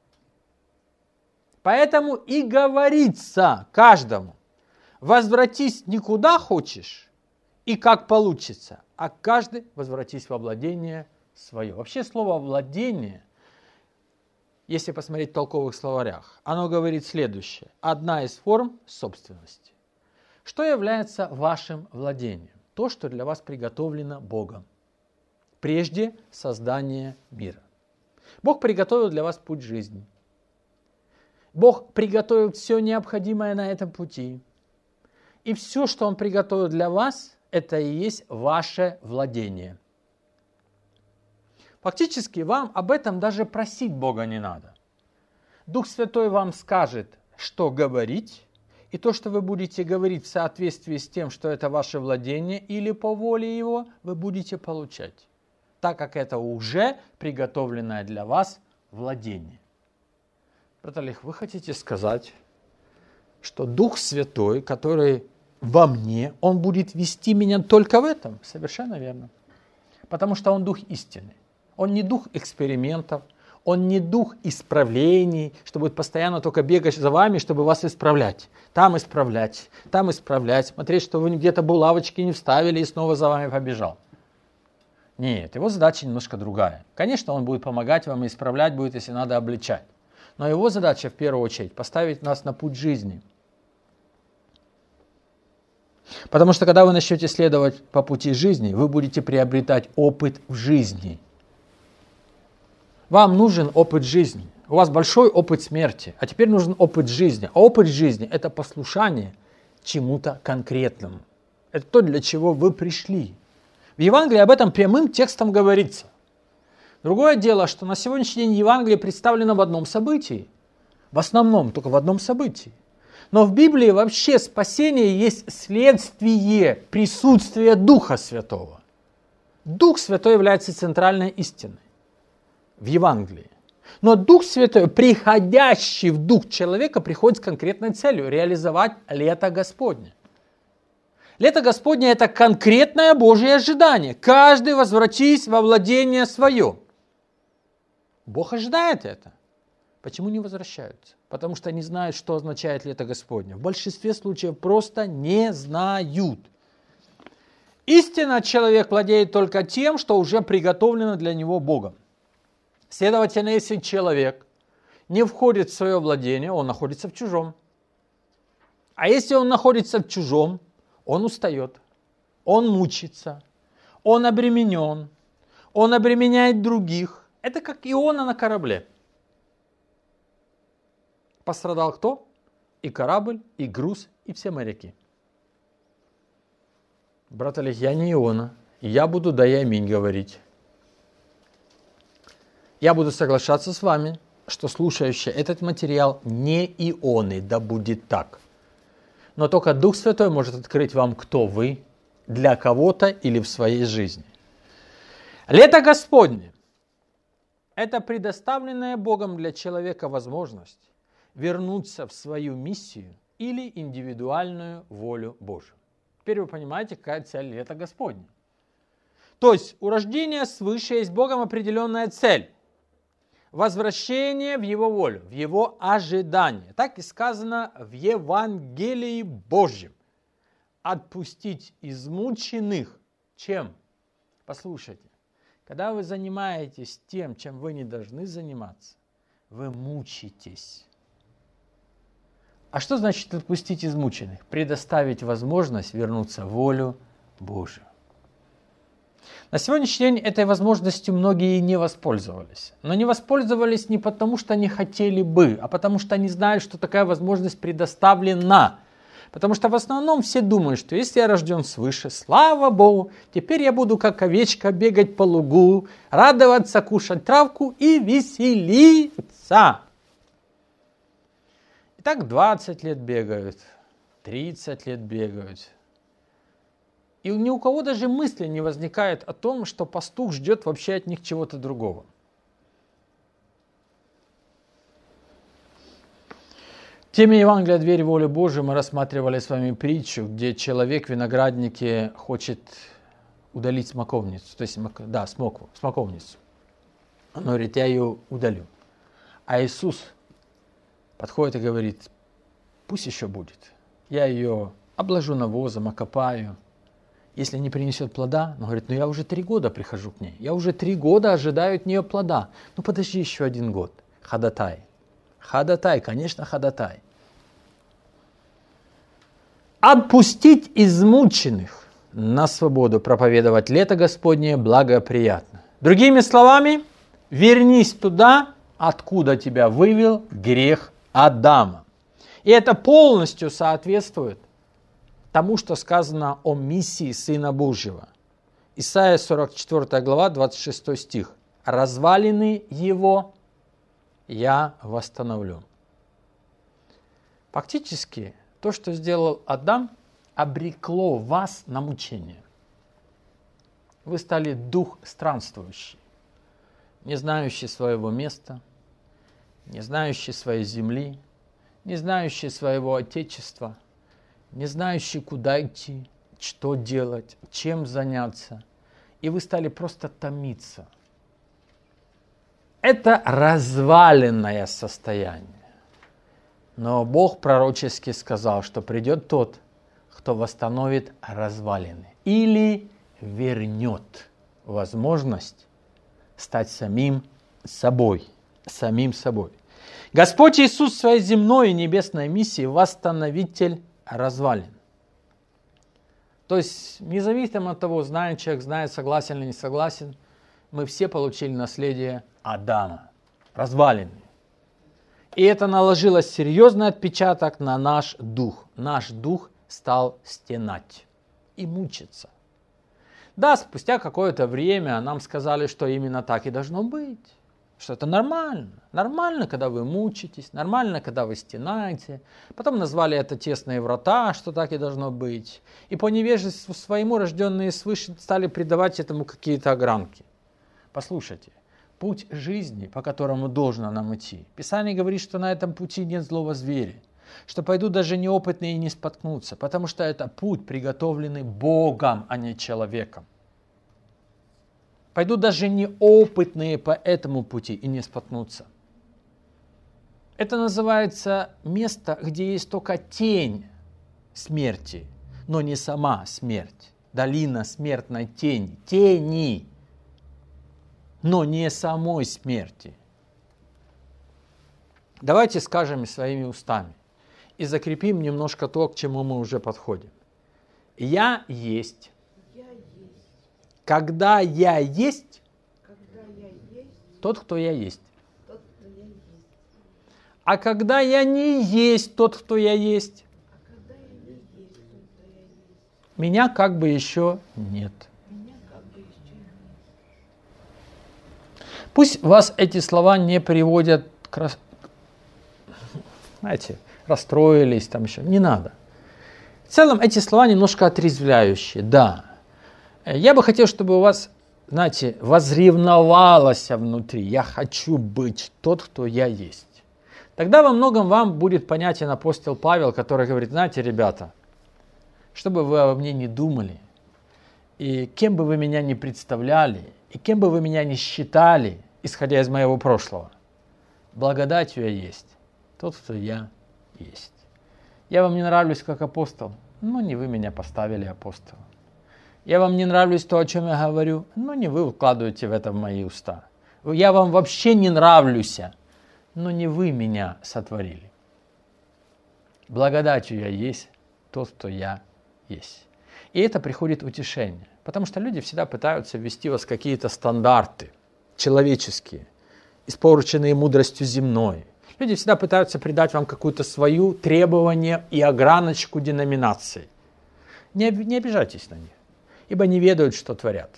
Поэтому и говорится каждому: возвратись не куда хочешь и как получится, а каждый возвратись во владение свое. Вообще слово «владение», если посмотреть в толковых словарях, оно говорит следующее. Одна из форм собственности. Что является вашим владением? То, что для вас приготовлено Богом прежде создания мира. Бог приготовил для вас путь жизни. Бог приготовил все необходимое на этом пути. И все, что Он приготовил для вас, это и есть ваше владение. Фактически вам об этом даже просить Бога не надо. Дух Святой вам скажет, что говорить, и то, что вы будете говорить в соответствии с тем, что это ваше владение или по воле Его, вы будете получать, так как это уже приготовленное для вас владение. Брат Олег, вы хотите сказать, что Дух Святой, который во мне, Он будет вести меня только в этом? Совершенно верно. Потому что Он Дух истины. Он не дух экспериментов, Он не дух исправлений, что будет постоянно только бегать за вами, чтобы вас исправлять. Там исправлять, там исправлять, смотреть, что вы где-то булавочки не вставили и снова за вами побежал. Нет, его задача немножко другая. Конечно, он будет помогать вам и исправлять будет, если надо, обличать. Но его задача в первую очередь поставить нас на путь жизни. Потому что когда вы начнете следовать по пути жизни, вы будете приобретать опыт в жизни. Вам нужен опыт жизни. У вас большой опыт смерти, а теперь нужен опыт жизни. А опыт жизни – это послушание чему-то конкретному. Это то, для чего вы пришли. В Евангелии об этом прямым текстом говорится. Другое дело, что на сегодняшний день Евангелие представлено в одном событии. В основном, только в одном событии. Но в Библии вообще спасение есть следствие присутствия Духа Святого. Дух Святой является центральной истиной в Евангелии. Но Дух Святой, приходящий в дух человека, приходит с конкретной целью – реализовать лето Господне. Лето Господне – это конкретное Божье ожидание. Каждый возвратись во владение свое. Бог ожидает это. Почему не возвращаются? Потому что не знают, что означает лето Господне. В большинстве случаев просто не знают. Истинно человек владеет только тем, что уже приготовлено для него Богом. Следовательно, если человек не входит в свое владение, он находится в чужом. А если он находится в чужом, он устает, он мучится, он обременен, он обременяет других. Это как Иона на корабле. Пострадал кто? И корабль, и груз, и все моряки. Брат Олег, я не Иона, и я буду да и аминь говорить. Я буду соглашаться с вами, что слушающий этот материал не Ионы, да будет так. Но только Дух Святой может открыть вам, кто вы, для кого-то или в своей жизни. Лето Господне – это предоставленная Богом для человека возможность вернуться в свою миссию или индивидуальную волю Божию. Теперь вы понимаете, какая цель лета Господне. То есть у рождения свыше есть Богом определенная цель. Возвращение в Его волю, в Его ожидание. Так и сказано в Евангелии Божьем. Отпустить измученных. Чем? Послушайте. Когда вы занимаетесь тем, чем вы не должны заниматься, вы мучитесь. А что значит отпустить измученных? Предоставить возможность вернуться в волю Божию. На сегодняшний день этой возможностью многие не воспользовались. Но не воспользовались не потому, что не хотели бы, а потому что не знают, что такая возможность предоставлена. Потому что в основном все думают, что если я рожден свыше, слава Богу, теперь я буду как овечка бегать по лугу, радоваться, кушать травку и веселиться. И так двадцать лет бегают, тридцать лет бегают. И ни у кого даже мысли не возникает о том, что пастух ждет вообще от них чего-то другого. В теме Евангелия «Дверь воли Божией» мы рассматривали с вами притчу, где человек в винограднике хочет удалить смоковницу, то есть, да, смокву, смоковницу. Он говорит, я ее удалю. А Иисус подходит и говорит, пусть еще будет. Я ее обложу навозом, окопаю. Если не принесет плода, он говорит, ну я уже три года прихожу к ней. Я уже три года ожидаю от нее плода. Ну подожди еще один год. Ходатай. Ходатай, конечно, ходатай. Отпустить измученных на свободу, проповедовать лето Господнее благоприятно. Другими словами, вернись туда, откуда тебя вывел грех Адама. И это полностью соответствует тому, что сказано о миссии Сына Божьего. Исайя сорок четвёртая глава, двадцать шестой стих. «Развалины его я восстановлю». Фактически, то, что сделал Адам, обрекло вас на мучение. Вы стали дух странствующий, не знающий своего места, не знающий своей земли, не знающий своего отечества, не знающий, куда идти, что делать, чем заняться. И вы стали просто томиться. Это разваленное состояние. Но Бог пророчески сказал, что придет тот, кто восстановит развалины или вернет возможность стать самим собой, самим собой. Господь Иисус в своей земной и небесной миссии восстановитель развалин. То есть, независимо от того, знает человек, знает, согласен или не согласен, мы все получили наследие Адама, развалины. И это наложило серьезный отпечаток на наш дух. Наш дух стал стенать и мучиться. Да, спустя какое-то время нам сказали, что именно так и должно быть. Что это нормально. Нормально, когда вы мучитесь, нормально, когда вы стенаете. Потом назвали это тесные врата, что так и должно быть. И по невежеству своему рожденные свыше стали придавать этому какие-то огранки. Послушайте, путь жизни, по которому должно нам идти. Писание говорит, что на этом пути нет злого зверя, что пойдут даже неопытные и не споткнутся, потому что это путь, приготовленный Богом, а не человеком. Пойдут даже неопытные по этому пути и не споткнутся. Это называется место, где есть только тень смерти, но не сама смерть. Долина смертной тени, тени, но не самой смерти. Давайте скажем своими устами и закрепим немножко то, к чему мы уже подходим. Я есть.
Я есть.
Когда я есть,
Когда я есть,
тот, кто я есть.
тот, кто я есть.
А когда я не есть тот, кто я есть,
А когда я не есть, тот, кто я есть,
меня как бы еще нет.
меня как бы еще нет.
Пусть вас эти слова не приводят к рас... знаете, расстроились там еще. Не надо. В целом эти слова немножко отрезвляющие, да. Я бы хотел, чтобы у вас, знаете, возревновалось внутри. Я хочу быть тот, кто я есть. Тогда во многом вам будет понятен апостол Павел, который говорит, знаете, ребята, чтобы вы обо мне не думали, и кем бы вы меня не представляли, и кем бы вы меня не считали, исходя из моего прошлого, благодатью я есть тот, кто я есть. Я вам не нравлюсь как апостол, но не вы меня поставили апостолом. Я вам не нравлюсь то, о чем я говорю, но не вы укладываете в это в мои уста. Я вам вообще не нравлюсь, но не вы меня сотворили. Благодатью я есть тот, кто я есть. И это приходит утешение, потому что люди всегда пытаются ввести вас в какие-то стандарты человеческие, испорченные мудростью земной. Люди всегда пытаются придать вам какую-то свою требование и ограночку деноминации. Не, не обижайтесь на них, ибо не ведают, что творят.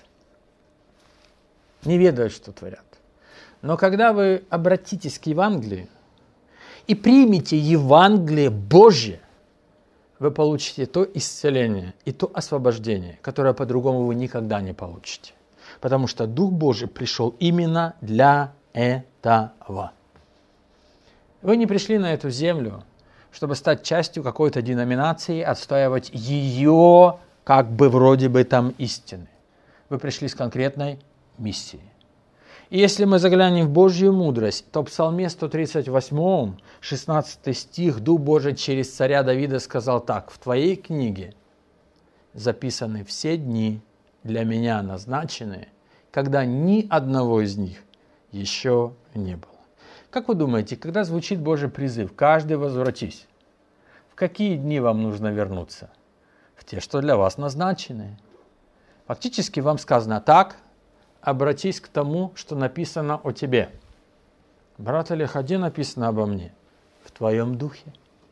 Не ведают, что творят. Но когда вы обратитесь к Евангелию и примете Евангелие Божье, вы получите то исцеление и то освобождение, которое по-другому вы никогда не получите. Потому что Дух Божий пришел именно для этого. Вы не пришли на эту землю, чтобы стать частью какой-то деноминации, отстаивать ее, как бы вроде бы там истины. Вы пришли с конкретной миссией. И если мы заглянем в Божью мудрость, то в Псалме сто тридцать восемь, шестнадцатый стих, Дух Божий через царя Давида сказал так: «В твоей книге записаны все дни, для меня назначенные, когда ни одного из них еще не было». Как вы думаете, когда звучит Божий призыв «каждый возвратись», в какие дни вам нужно вернуться? В те, что для вас назначены. Фактически вам сказано так: обратись к тому, что написано о тебе. Брат Олег, а где написано обо мне? В твоем духе.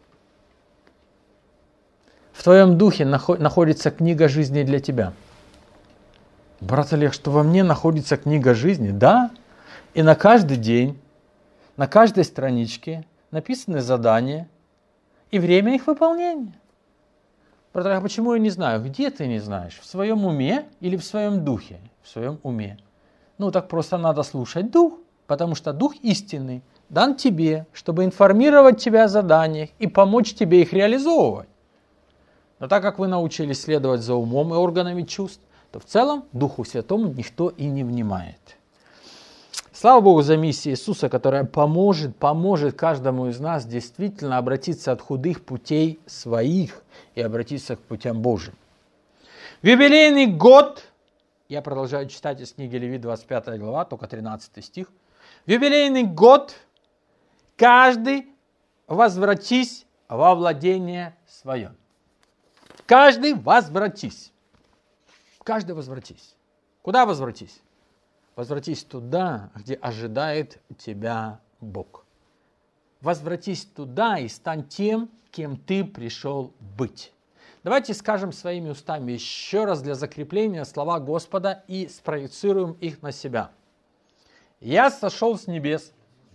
В твоем духе находится книга жизни для тебя. Брат Олег, что во мне находится книга жизни? Да. И на каждый день, на каждой страничке написаны задания и время их выполнения. Брат Олег, а почему я не знаю? Где ты не знаешь? В своем уме или в своем духе? В своем уме. Ну, так просто надо слушать дух, потому что дух истинный дан тебе, чтобы информировать тебя о заданиях и помочь тебе их реализовывать. Но так как вы научились следовать за умом и органами чувств, то в целом Духу Святому никто и не внимает. Слава Богу за миссию Иисуса, которая поможет, поможет каждому из нас действительно обратиться от худых путей своих и обратиться к путям Божьим. В юбилейный год, я продолжаю читать из книги Левит, двадцать пятая глава, только тринадцатый стих. В юбилейный год каждый возвратись во владение свое. Каждый возвратись. Каждый возвратись. Куда возвратись? Возвратись туда, где ожидает тебя Бог. Возвратись туда и стань тем, кем ты пришел быть. Давайте скажем своими устами еще раз для закрепления слова Господа и спроецируем их на себя. Я сошел с небес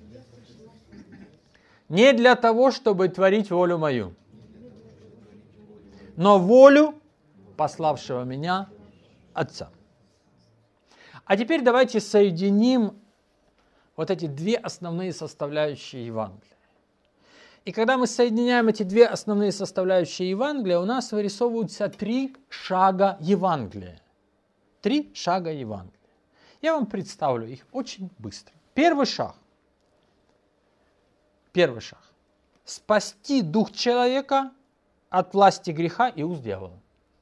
не для того, чтобы творить волю мою, но волю пославшего меня Отца. А теперь давайте соединим вот эти две основные составляющие Евангелия. И когда мы соединяем эти две основные составляющие Евангелия, у нас вырисовываются три шага Евангелия. Три шага Евангелия. Я вам представлю их очень быстро. Первый шаг. Первый шаг. Спасти дух человека от власти греха и уз дьявола.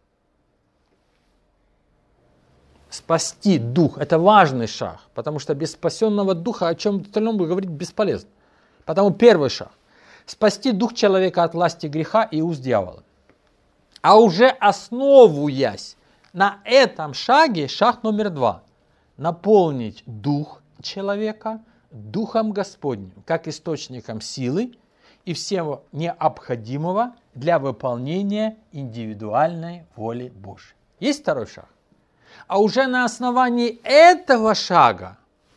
Спасти дух – это важный шаг, потому что без спасенного духа о чем-то остальном говорить бесполезно. Потому первый шаг – спасти дух человека от власти греха и уз дьявола. А уже основываясь на этом шаге, шаг номер два – наполнить дух человека Духом Господним, как источником силы и всего необходимого для выполнения индивидуальной воли Божьей. Есть второй шаг? А уже на основании этого шага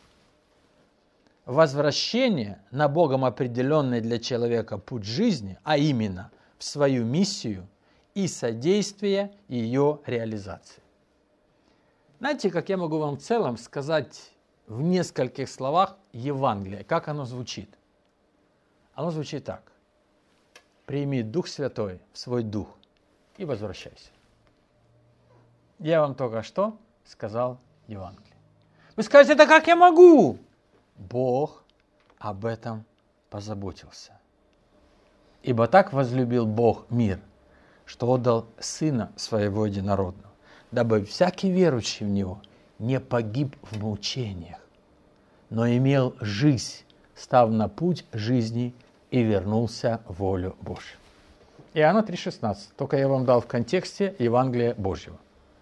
возвращение на Богом определенный для человека путь жизни, а именно в свою миссию и содействие ее реализации. Знаете, как я могу вам в целом сказать в нескольких словах Евангелие, как оно звучит? Оно звучит так. Прими Дух Святой в свой дух и возвращайся. Я вам только что сказал Евангелие. Вы скажете, это как я могу? Бог об этом позаботился. Ибо так возлюбил Бог мир, что отдал Сына Своего Единородного, дабы всякий верующий в Него не погиб в мучениях, но имел жизнь, став на путь жизни и вернулся в волю Божью. Иоанна три шестнадцать. Только я вам дал в контексте Евангелия Божьего.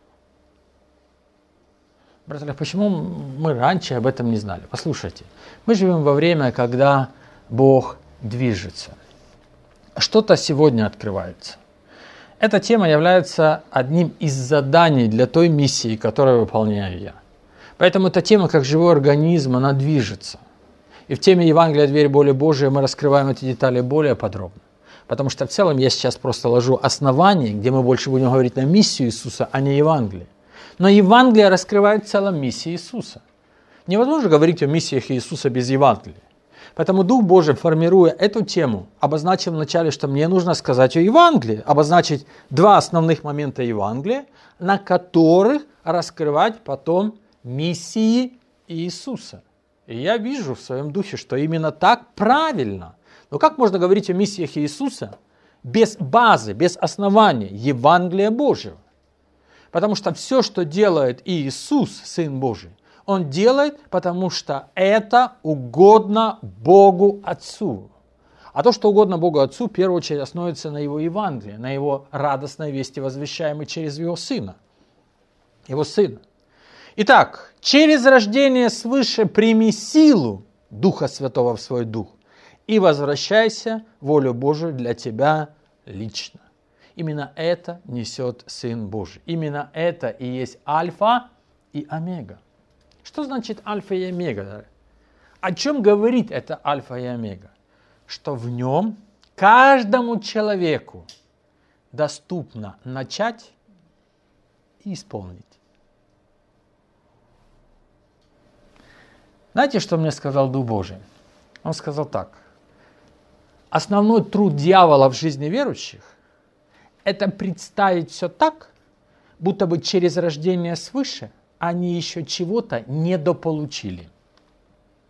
Братья, почему мы раньше об этом не знали? Послушайте, мы живем во время, когда Бог движется. Что-то сегодня открывается. Эта тема является одним из заданий для той миссии, которую выполняю я. Поэтому эта тема, как живой организм, она движется. И в теме Евангелия «Дверь боли Божией» мы раскрываем эти детали более подробно. Потому что в целом я сейчас просто ложу основание, где мы больше будем говорить на миссию Иисуса, а не Евангелие. Но Евангелие раскрывает в целом миссию Иисуса. Невозможно говорить о миссиях Иисуса без Евангелия. Поэтому Дух Божий, формируя эту тему, обозначил вначале, что мне нужно сказать о Евангелии, обозначить два основных момента Евангелия, на которых раскрывать потом миссии Иисуса. И я вижу в своем духе, что именно так правильно. Но как можно говорить о миссиях Иисуса без базы, без основания Евангелия Божьего? Потому что все, что делает Иисус, Сын Божий, Он делает, потому что это угодно Богу Отцу. А то, что угодно Богу Отцу, в первую очередь основывается на Его Евангелии, на Его радостной вести, возвещаемой через Его Сына. Его Сына. Итак, через рождение свыше прими силу Духа Святого в свой дух и возвращайся в волю Божию для тебя лично. Именно это несет Сын Божий. Именно это и есть альфа и омега. Что значит альфа и омега? О чем говорит это альфа и омега? Что в нем каждому человеку доступно начать и исполнить. Знаете, что мне сказал Дух Божий? Он сказал так. Основной труд дьявола в жизни верующих – это представить все так, будто бы через рождение свыше они еще чего-то недополучили.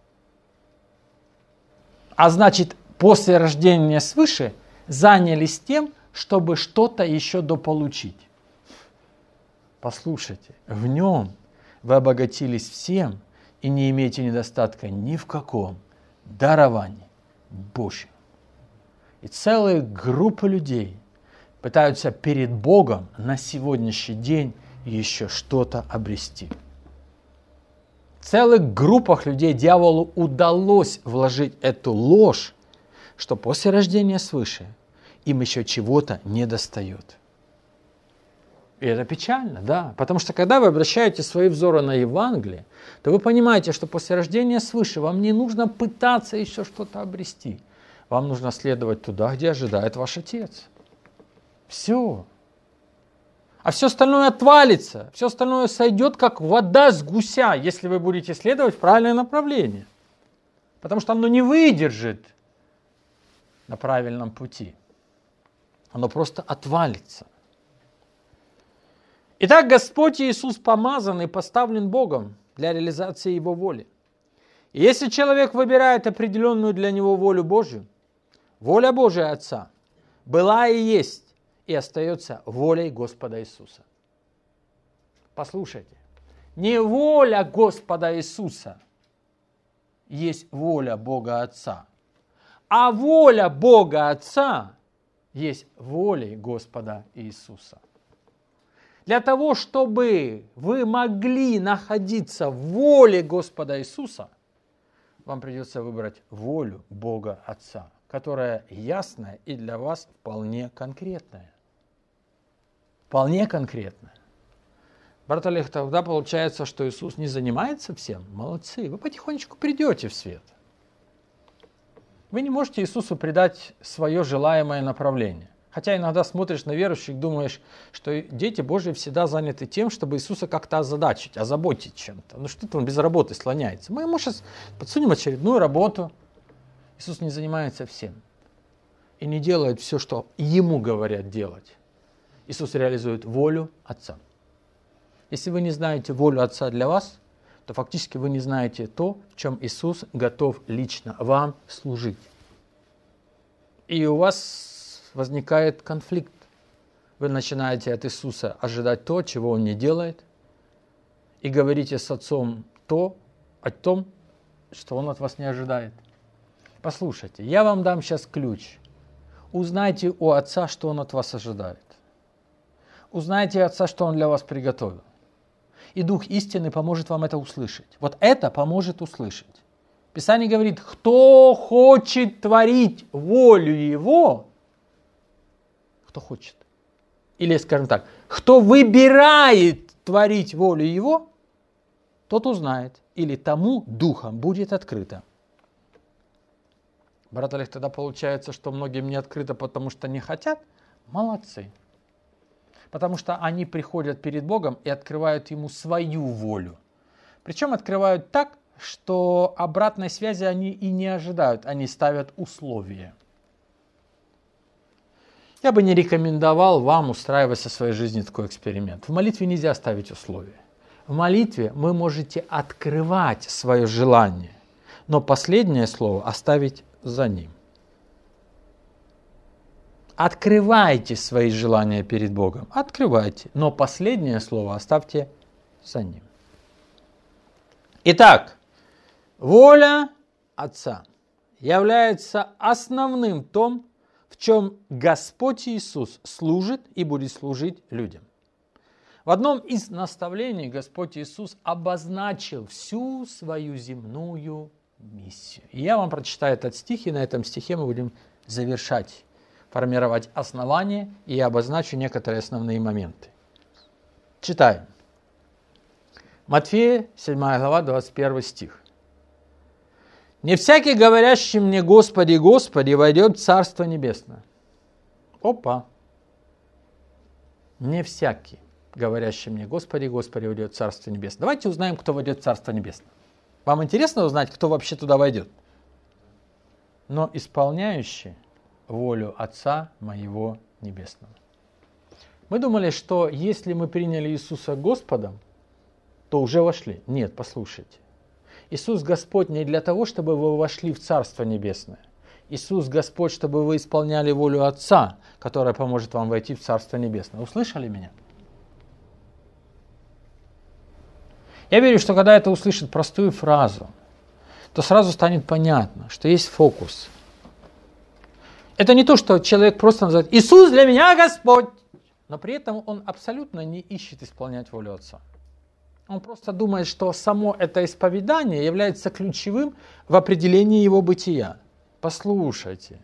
А значит, после рождения свыше занялись тем, чтобы что-то еще дополучить. Послушайте, в нем вы обогатились всем и не имеете недостатка ни в каком даровании Божьем. И целая группа людей пытаются перед Богом на сегодняшний день еще что-то обрести. В целых группах людей дьяволу удалось вложить эту ложь, что после рождения свыше им еще чего-то недостает. И это печально, да, потому что когда вы обращаете свои взоры на Евангелие, то вы понимаете, что после рождения свыше вам не нужно пытаться еще что-то обрести. Вам нужно следовать туда, где ожидает ваш Отец. Все. А все остальное отвалится, все остальное сойдет, как вода с гуся, если вы будете следовать в правильное направление. Потому что оно не выдержит на правильном пути. Оно просто отвалится. Итак, Господь Иисус помазан и поставлен Богом для реализации Его воли. И если человек выбирает определенную для него волю Божью, воля Божия Отца была и есть, и остается волей Господа Иисуса. Послушайте, не воля Господа Иисуса есть воля Бога Отца, а воля Бога Отца есть волей Господа Иисуса. Для того, чтобы вы могли находиться в воле Господа Иисуса, вам придется выбрать волю Бога Отца, которая ясная и для вас вполне конкретная. Вполне конкретная. Брат Олег, тогда получается, что Иисус не занимается всем? Молодцы, вы потихонечку придете в свет. Вы не можете Иисусу придать свое желаемое направление. Хотя иногда смотришь на верующих, думаешь, что дети Божьи всегда заняты тем, чтобы Иисуса как-то озадачить, озаботить чем-то. Ну что-то он без работы слоняется. Мы ему сейчас подсунем очередную работу. Иисус не занимается всем. И не делает все, что ему говорят делать. Иисус реализует волю Отца. Если вы не знаете волю Отца для вас, то фактически вы не знаете то, в чем Иисус готов лично вам служить. И у вас возникает конфликт. Вы начинаете от Иисуса ожидать то, чего Он не делает, и говорите с Отцом то, о том, что Он от вас не ожидает. Послушайте, я вам дам сейчас ключ. Узнайте у Отца, что Он от вас ожидает. Узнайте у Отца, что Он для вас приготовил. И Дух истины поможет вам это услышать. Вот это поможет услышать. Писание говорит, кто хочет творить волю Его, кто хочет. Или, скажем так, кто выбирает творить волю Его, тот узнает, или тому Духом будет открыто. Брат Олег, тогда получается, что многим не открыто, потому что не хотят? Молодцы. Потому что они приходят перед Богом и открывают Ему свою волю. Причем открывают так, что обратной связи они и не ожидают, они ставят условия. Я бы не рекомендовал вам устраивать со своей жизнью такой эксперимент. В молитве нельзя ставить условия. В молитве вы можете открывать свое желание, но последнее слово оставить за ним. Открывайте свои желания перед Богом, открывайте, но последнее слово оставьте за ним. Итак, воля Отца является основным том, в чем Господь Иисус служит и будет служить людям. В одном из наставлений Господь Иисус обозначил всю свою земную миссию. И я вам прочитаю этот стих, и на этом стихе мы будем завершать, формировать основание, и я обозначу некоторые основные моменты. Читаем. Матфея, седьмая глава, двадцать первый стих. «Не всякий, говорящий мне, Господи, Господи, войдет в Царство Небесное». Опа! Не всякий, говорящий мне, Господи, Господи, войдет в Царство Небесное. Давайте узнаем, кто войдет в Царство Небесное. Вам интересно узнать, кто вообще туда войдет? Но исполняющий волю Отца моего Небесного. Мы думали, что если мы приняли Иисуса Господом, то уже вошли. Нет, послушайте. Иисус Господь не для того, чтобы вы вошли в Царство Небесное. Иисус Господь, чтобы вы исполняли волю Отца, которая поможет вам войти в Царство Небесное. Услышали меня? Я верю, что когда это услышит простую фразу, то сразу станет понятно, что есть фокус. Это не то, что человек просто называет «Иисус для меня Господь», но при этом он абсолютно не ищет исполнять волю Отца. Он просто думает, что само это исповедание является ключевым в определении его бытия. Послушайте.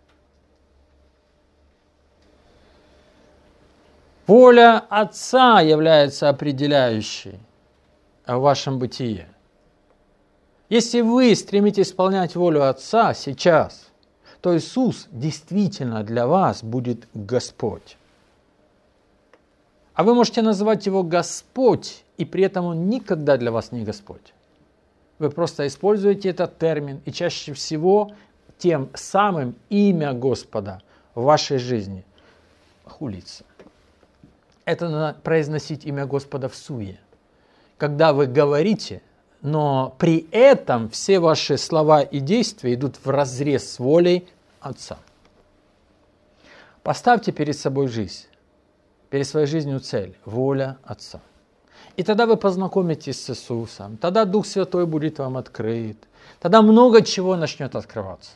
Воля Отца является определяющей в вашем бытие. Если вы стремитесь исполнять волю Отца сейчас, то Иисус действительно для вас будет Господь. А вы можете называть Его Господь, и при этом Он никогда для вас не Господь. Вы просто используете этот термин, и чаще всего тем самым имя Господа в вашей жизни хулится. Это надо произносить имя Господа в суе. Когда вы говорите, но при этом все ваши слова и действия идут вразрез с волей Отца. Поставьте перед собой жизнь, перед своей жизнью цель – воля Отца. И тогда вы познакомитесь с Иисусом, тогда Дух Святой будет вам открыт, тогда много чего начнет открываться.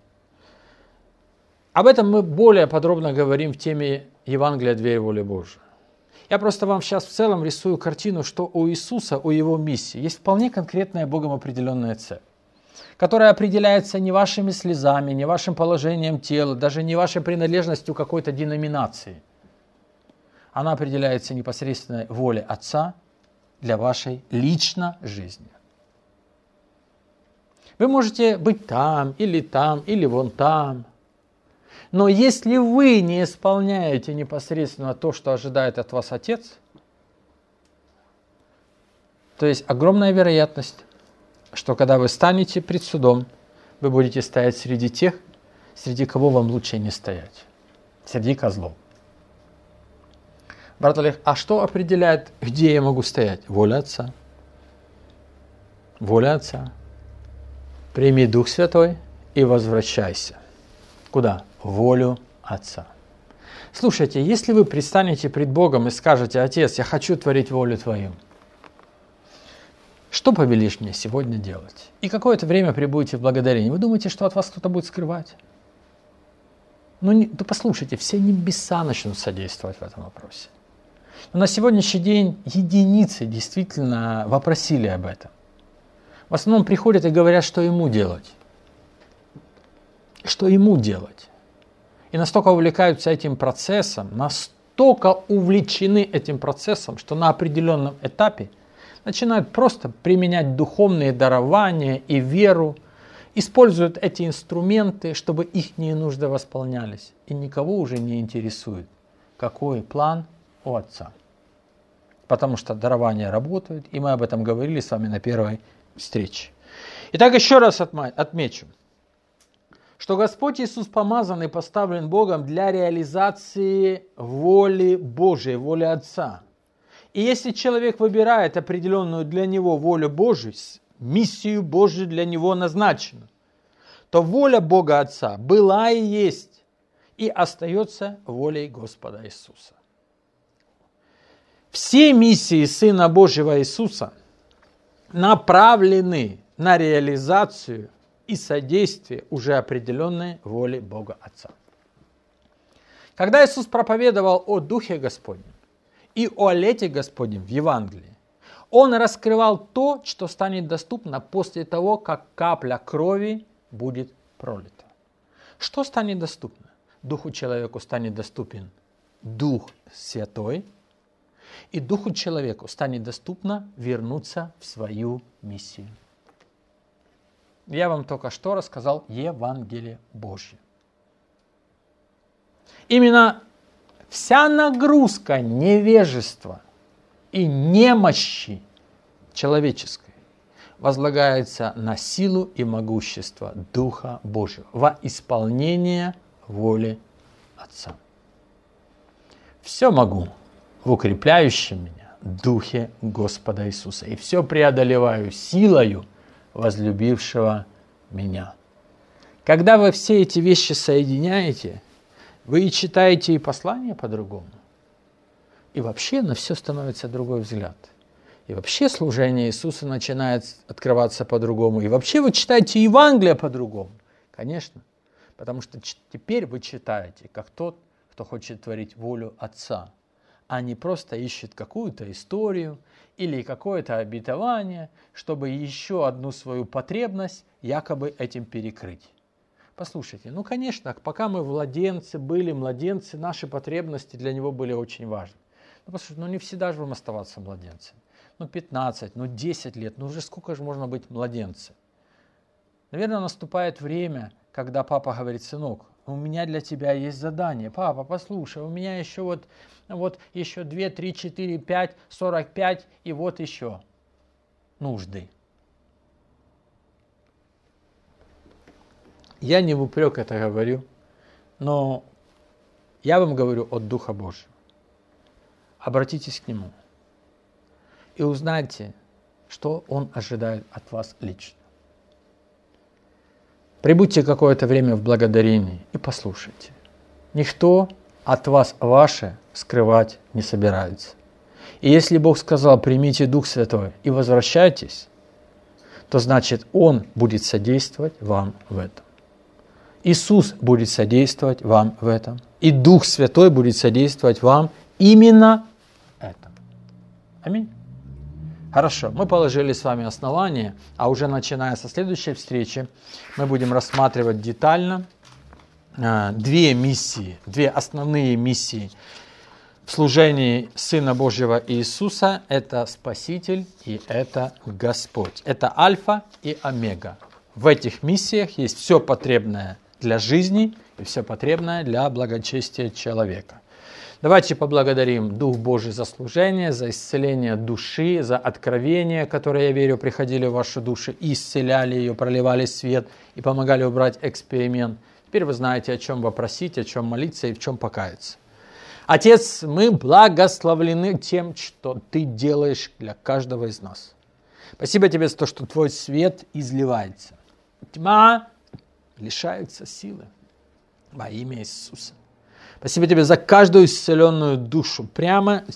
Об этом мы более подробно говорим в теме Евангелия две воли Божьей. Я просто вам сейчас в целом рисую картину, что у Иисуса, у Его миссии есть вполне конкретная Богом определенная цель, которая определяется не вашими слезами, не вашим положением тела, даже не вашей принадлежностью к какой-то деноминации. Она определяется непосредственно волей Отца для вашей личной жизни. Вы можете быть там, или там, или вон там. Но если вы не исполняете непосредственно то, что ожидает от вас Отец, то есть огромная вероятность, что когда вы станете пред судом, вы будете стоять среди тех, среди кого вам лучше не стоять, среди козлов. Брат Олег, а что определяет, где я могу стоять? Воля Отца. Воля Отца. Прими Дух Святой и возвращайся. Куда? Волю Отца. Слушайте, если вы предстанете пред Богом и скажете: Отец, я хочу творить волю Твою, что повелишь мне сегодня делать? И какое-то время пребудете в благодарении. Вы думаете, что от вас кто-то будет скрывать? Ну, не, да послушайте, все небеса начнут содействовать в этом вопросе. Но на сегодняшний день единицы действительно вопросили об этом. В основном приходят и говорят, что ему делать. Что ему делать. И настолько увлекаются этим процессом, настолько увлечены этим процессом, что на определенном этапе начинают просто применять духовные дарования и веру, используют эти инструменты, чтобы их нужды восполнялись. И никого уже не интересует, какой план у Отца. Потому что дарования работают, и мы об этом говорили с вами на первой встрече. Итак, еще раз отмечу, что Господь Иисус помазан и поставлен Богом для реализации воли Божией, воли Отца. И если человек выбирает определенную для него волю Божию, миссию Божию для него назначена, то воля Бога Отца была и есть, и остается волей Господа Иисуса. Все миссии Сына Божьего Иисуса направлены на реализацию и содействие уже определенной воли Бога Отца. Когда Иисус проповедовал о Духе Господнем и о лете Господнем в Евангелии, Он раскрывал то, что станет доступно после того, как капля крови будет пролита. Что станет доступно? Духу человеку станет доступен Дух Святой, и Духу человеку станет доступно вернуться в свою миссию. Я вам только что рассказал Евангелие Божье. Именно вся нагрузка невежества и немощи человеческой возлагается на силу и могущество Духа Божьего во исполнение воли Отца. Все могу в укрепляющем меня Духе Господа Иисуса, и все преодолеваю силою возлюбившего меня». Когда вы все эти вещи соединяете, вы и читаете и послание по-другому. И вообще на все становится другой взгляд. И вообще служение Иисуса начинает открываться по-другому. И вообще вы читаете Евангелие по-другому. Конечно. Потому что теперь вы читаете, как тот, кто хочет творить волю Отца, а не просто ищет какую-то историю или какое-то обетование, чтобы еще одну свою потребность якобы этим перекрыть. Послушайте, ну, конечно, пока мы младенцы были, младенцы, наши потребности для него были очень важны. Ну, послушайте, ну, не всегда же вам оставаться младенцем. Ну, пятнадцать, ну, десять лет, ну, уже сколько же можно быть младенцем? Наверное, наступает время, когда папа говорит: сынок, у меня для тебя есть задание. Папа, послушай, у меня еще вот, вот еще два, три, четыре, пять, сорок пять и вот еще нужды. Я не в упрек это говорю, но я вам говорю от Духа Божьего. Обратитесь к Нему и узнайте, что Он ожидает от вас лично. Прибудьте какое-то время в благодарении и послушайте. Никто от вас ваше скрывать не собирается. И если Бог сказал: примите Дух Святой и возвращайтесь, то значит Он будет содействовать вам в этом. Иисус будет содействовать вам в этом. И Дух Святой будет содействовать вам именно в этом. Аминь. Хорошо, мы положили с вами основание, а уже начиная со следующей встречи мы будем рассматривать детально э, две миссии, две основные миссии в служении Сына Божьего Иисуса. Это Спаситель и это Господь. Это Альфа и Омега. В этих миссиях есть все потребное для жизни и все потребное для благочестия человека. Давайте поблагодарим Дух Божий за служение, за исцеление души, за откровения, которые, я верю, приходили в ваши души, исцеляли ее, проливали свет и помогали убрать эксперимент. Теперь вы знаете, о чем вопросить, о чем молиться и в чем покаяться. Отец, мы благословлены тем, что Ты делаешь для каждого из нас. Спасибо Тебе за то, что Твой свет изливается. Тьма лишается силы во имя Иисуса. Спасибо Тебе за каждую исцеленную душу прямо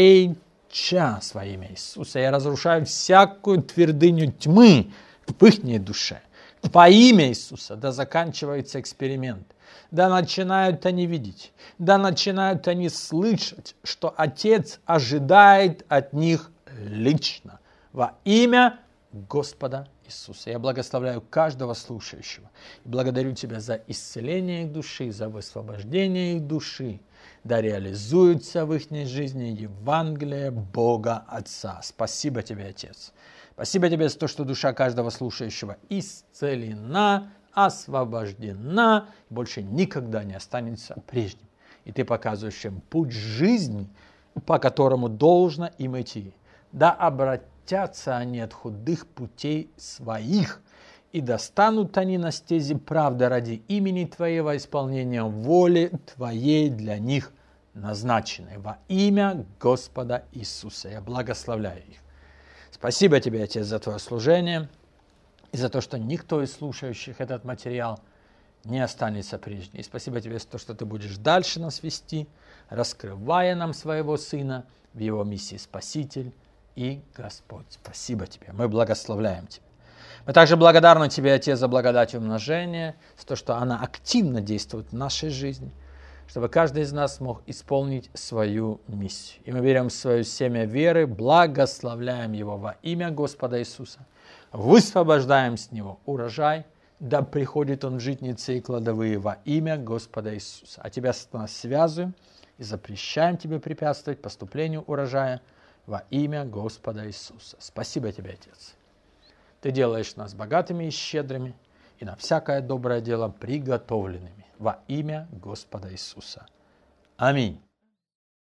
сейчас во имя Иисуса. Я разрушаю всякую твердыню тьмы в их душе. Во имя Иисуса. Да заканчивается эксперимент. Да начинают они видеть. Да начинают они слышать, что Отец ожидает от них лично. Во имя Господа Иисуса. Я благословляю каждого слушающего. И благодарю Тебя за исцеление их души, за высвобождение их души. Да реализуется в их жизни Евангелие Бога Отца. Спасибо Тебе, Отец. Спасибо Тебе за то, что душа каждого слушающего исцелена, освобождена, и больше никогда не останется прежним. И Ты показываешь им путь жизни, по которому должно им идти. Да обратятся они от худых путей своих, и достанут они на стези правды ради имени Твоего исполнения воли Твоей для них назначенной. Во имя Господа Иисуса я благословляю их. Спасибо Тебе, Отец, за Твое служение и за то, что никто из слушающих этот материал не останется прежним. И спасибо Тебе за то, что Ты будешь дальше нас вести, раскрывая нам Своего Сына в Его миссии Спаситель и Господь. Спасибо Тебе. Мы благословляем Тебя. Мы также благодарны Тебе, Отец, за благодать умножения, за то, что она активно действует в нашей жизни, чтобы каждый из нас мог исполнить свою миссию. И мы берем свое семя веры, благословляем его во имя Господа Иисуса, высвобождаем с него урожай, да приходит он в житницы и кладовые во имя Господа Иисуса. А Тебя с нас связываем и запрещаем Тебе препятствовать поступлению урожая во имя Господа Иисуса. Спасибо Тебе, Отец. Ты делаешь нас богатыми и щедрыми, и на всякое доброе дело приготовленными во имя Господа Иисуса. Аминь.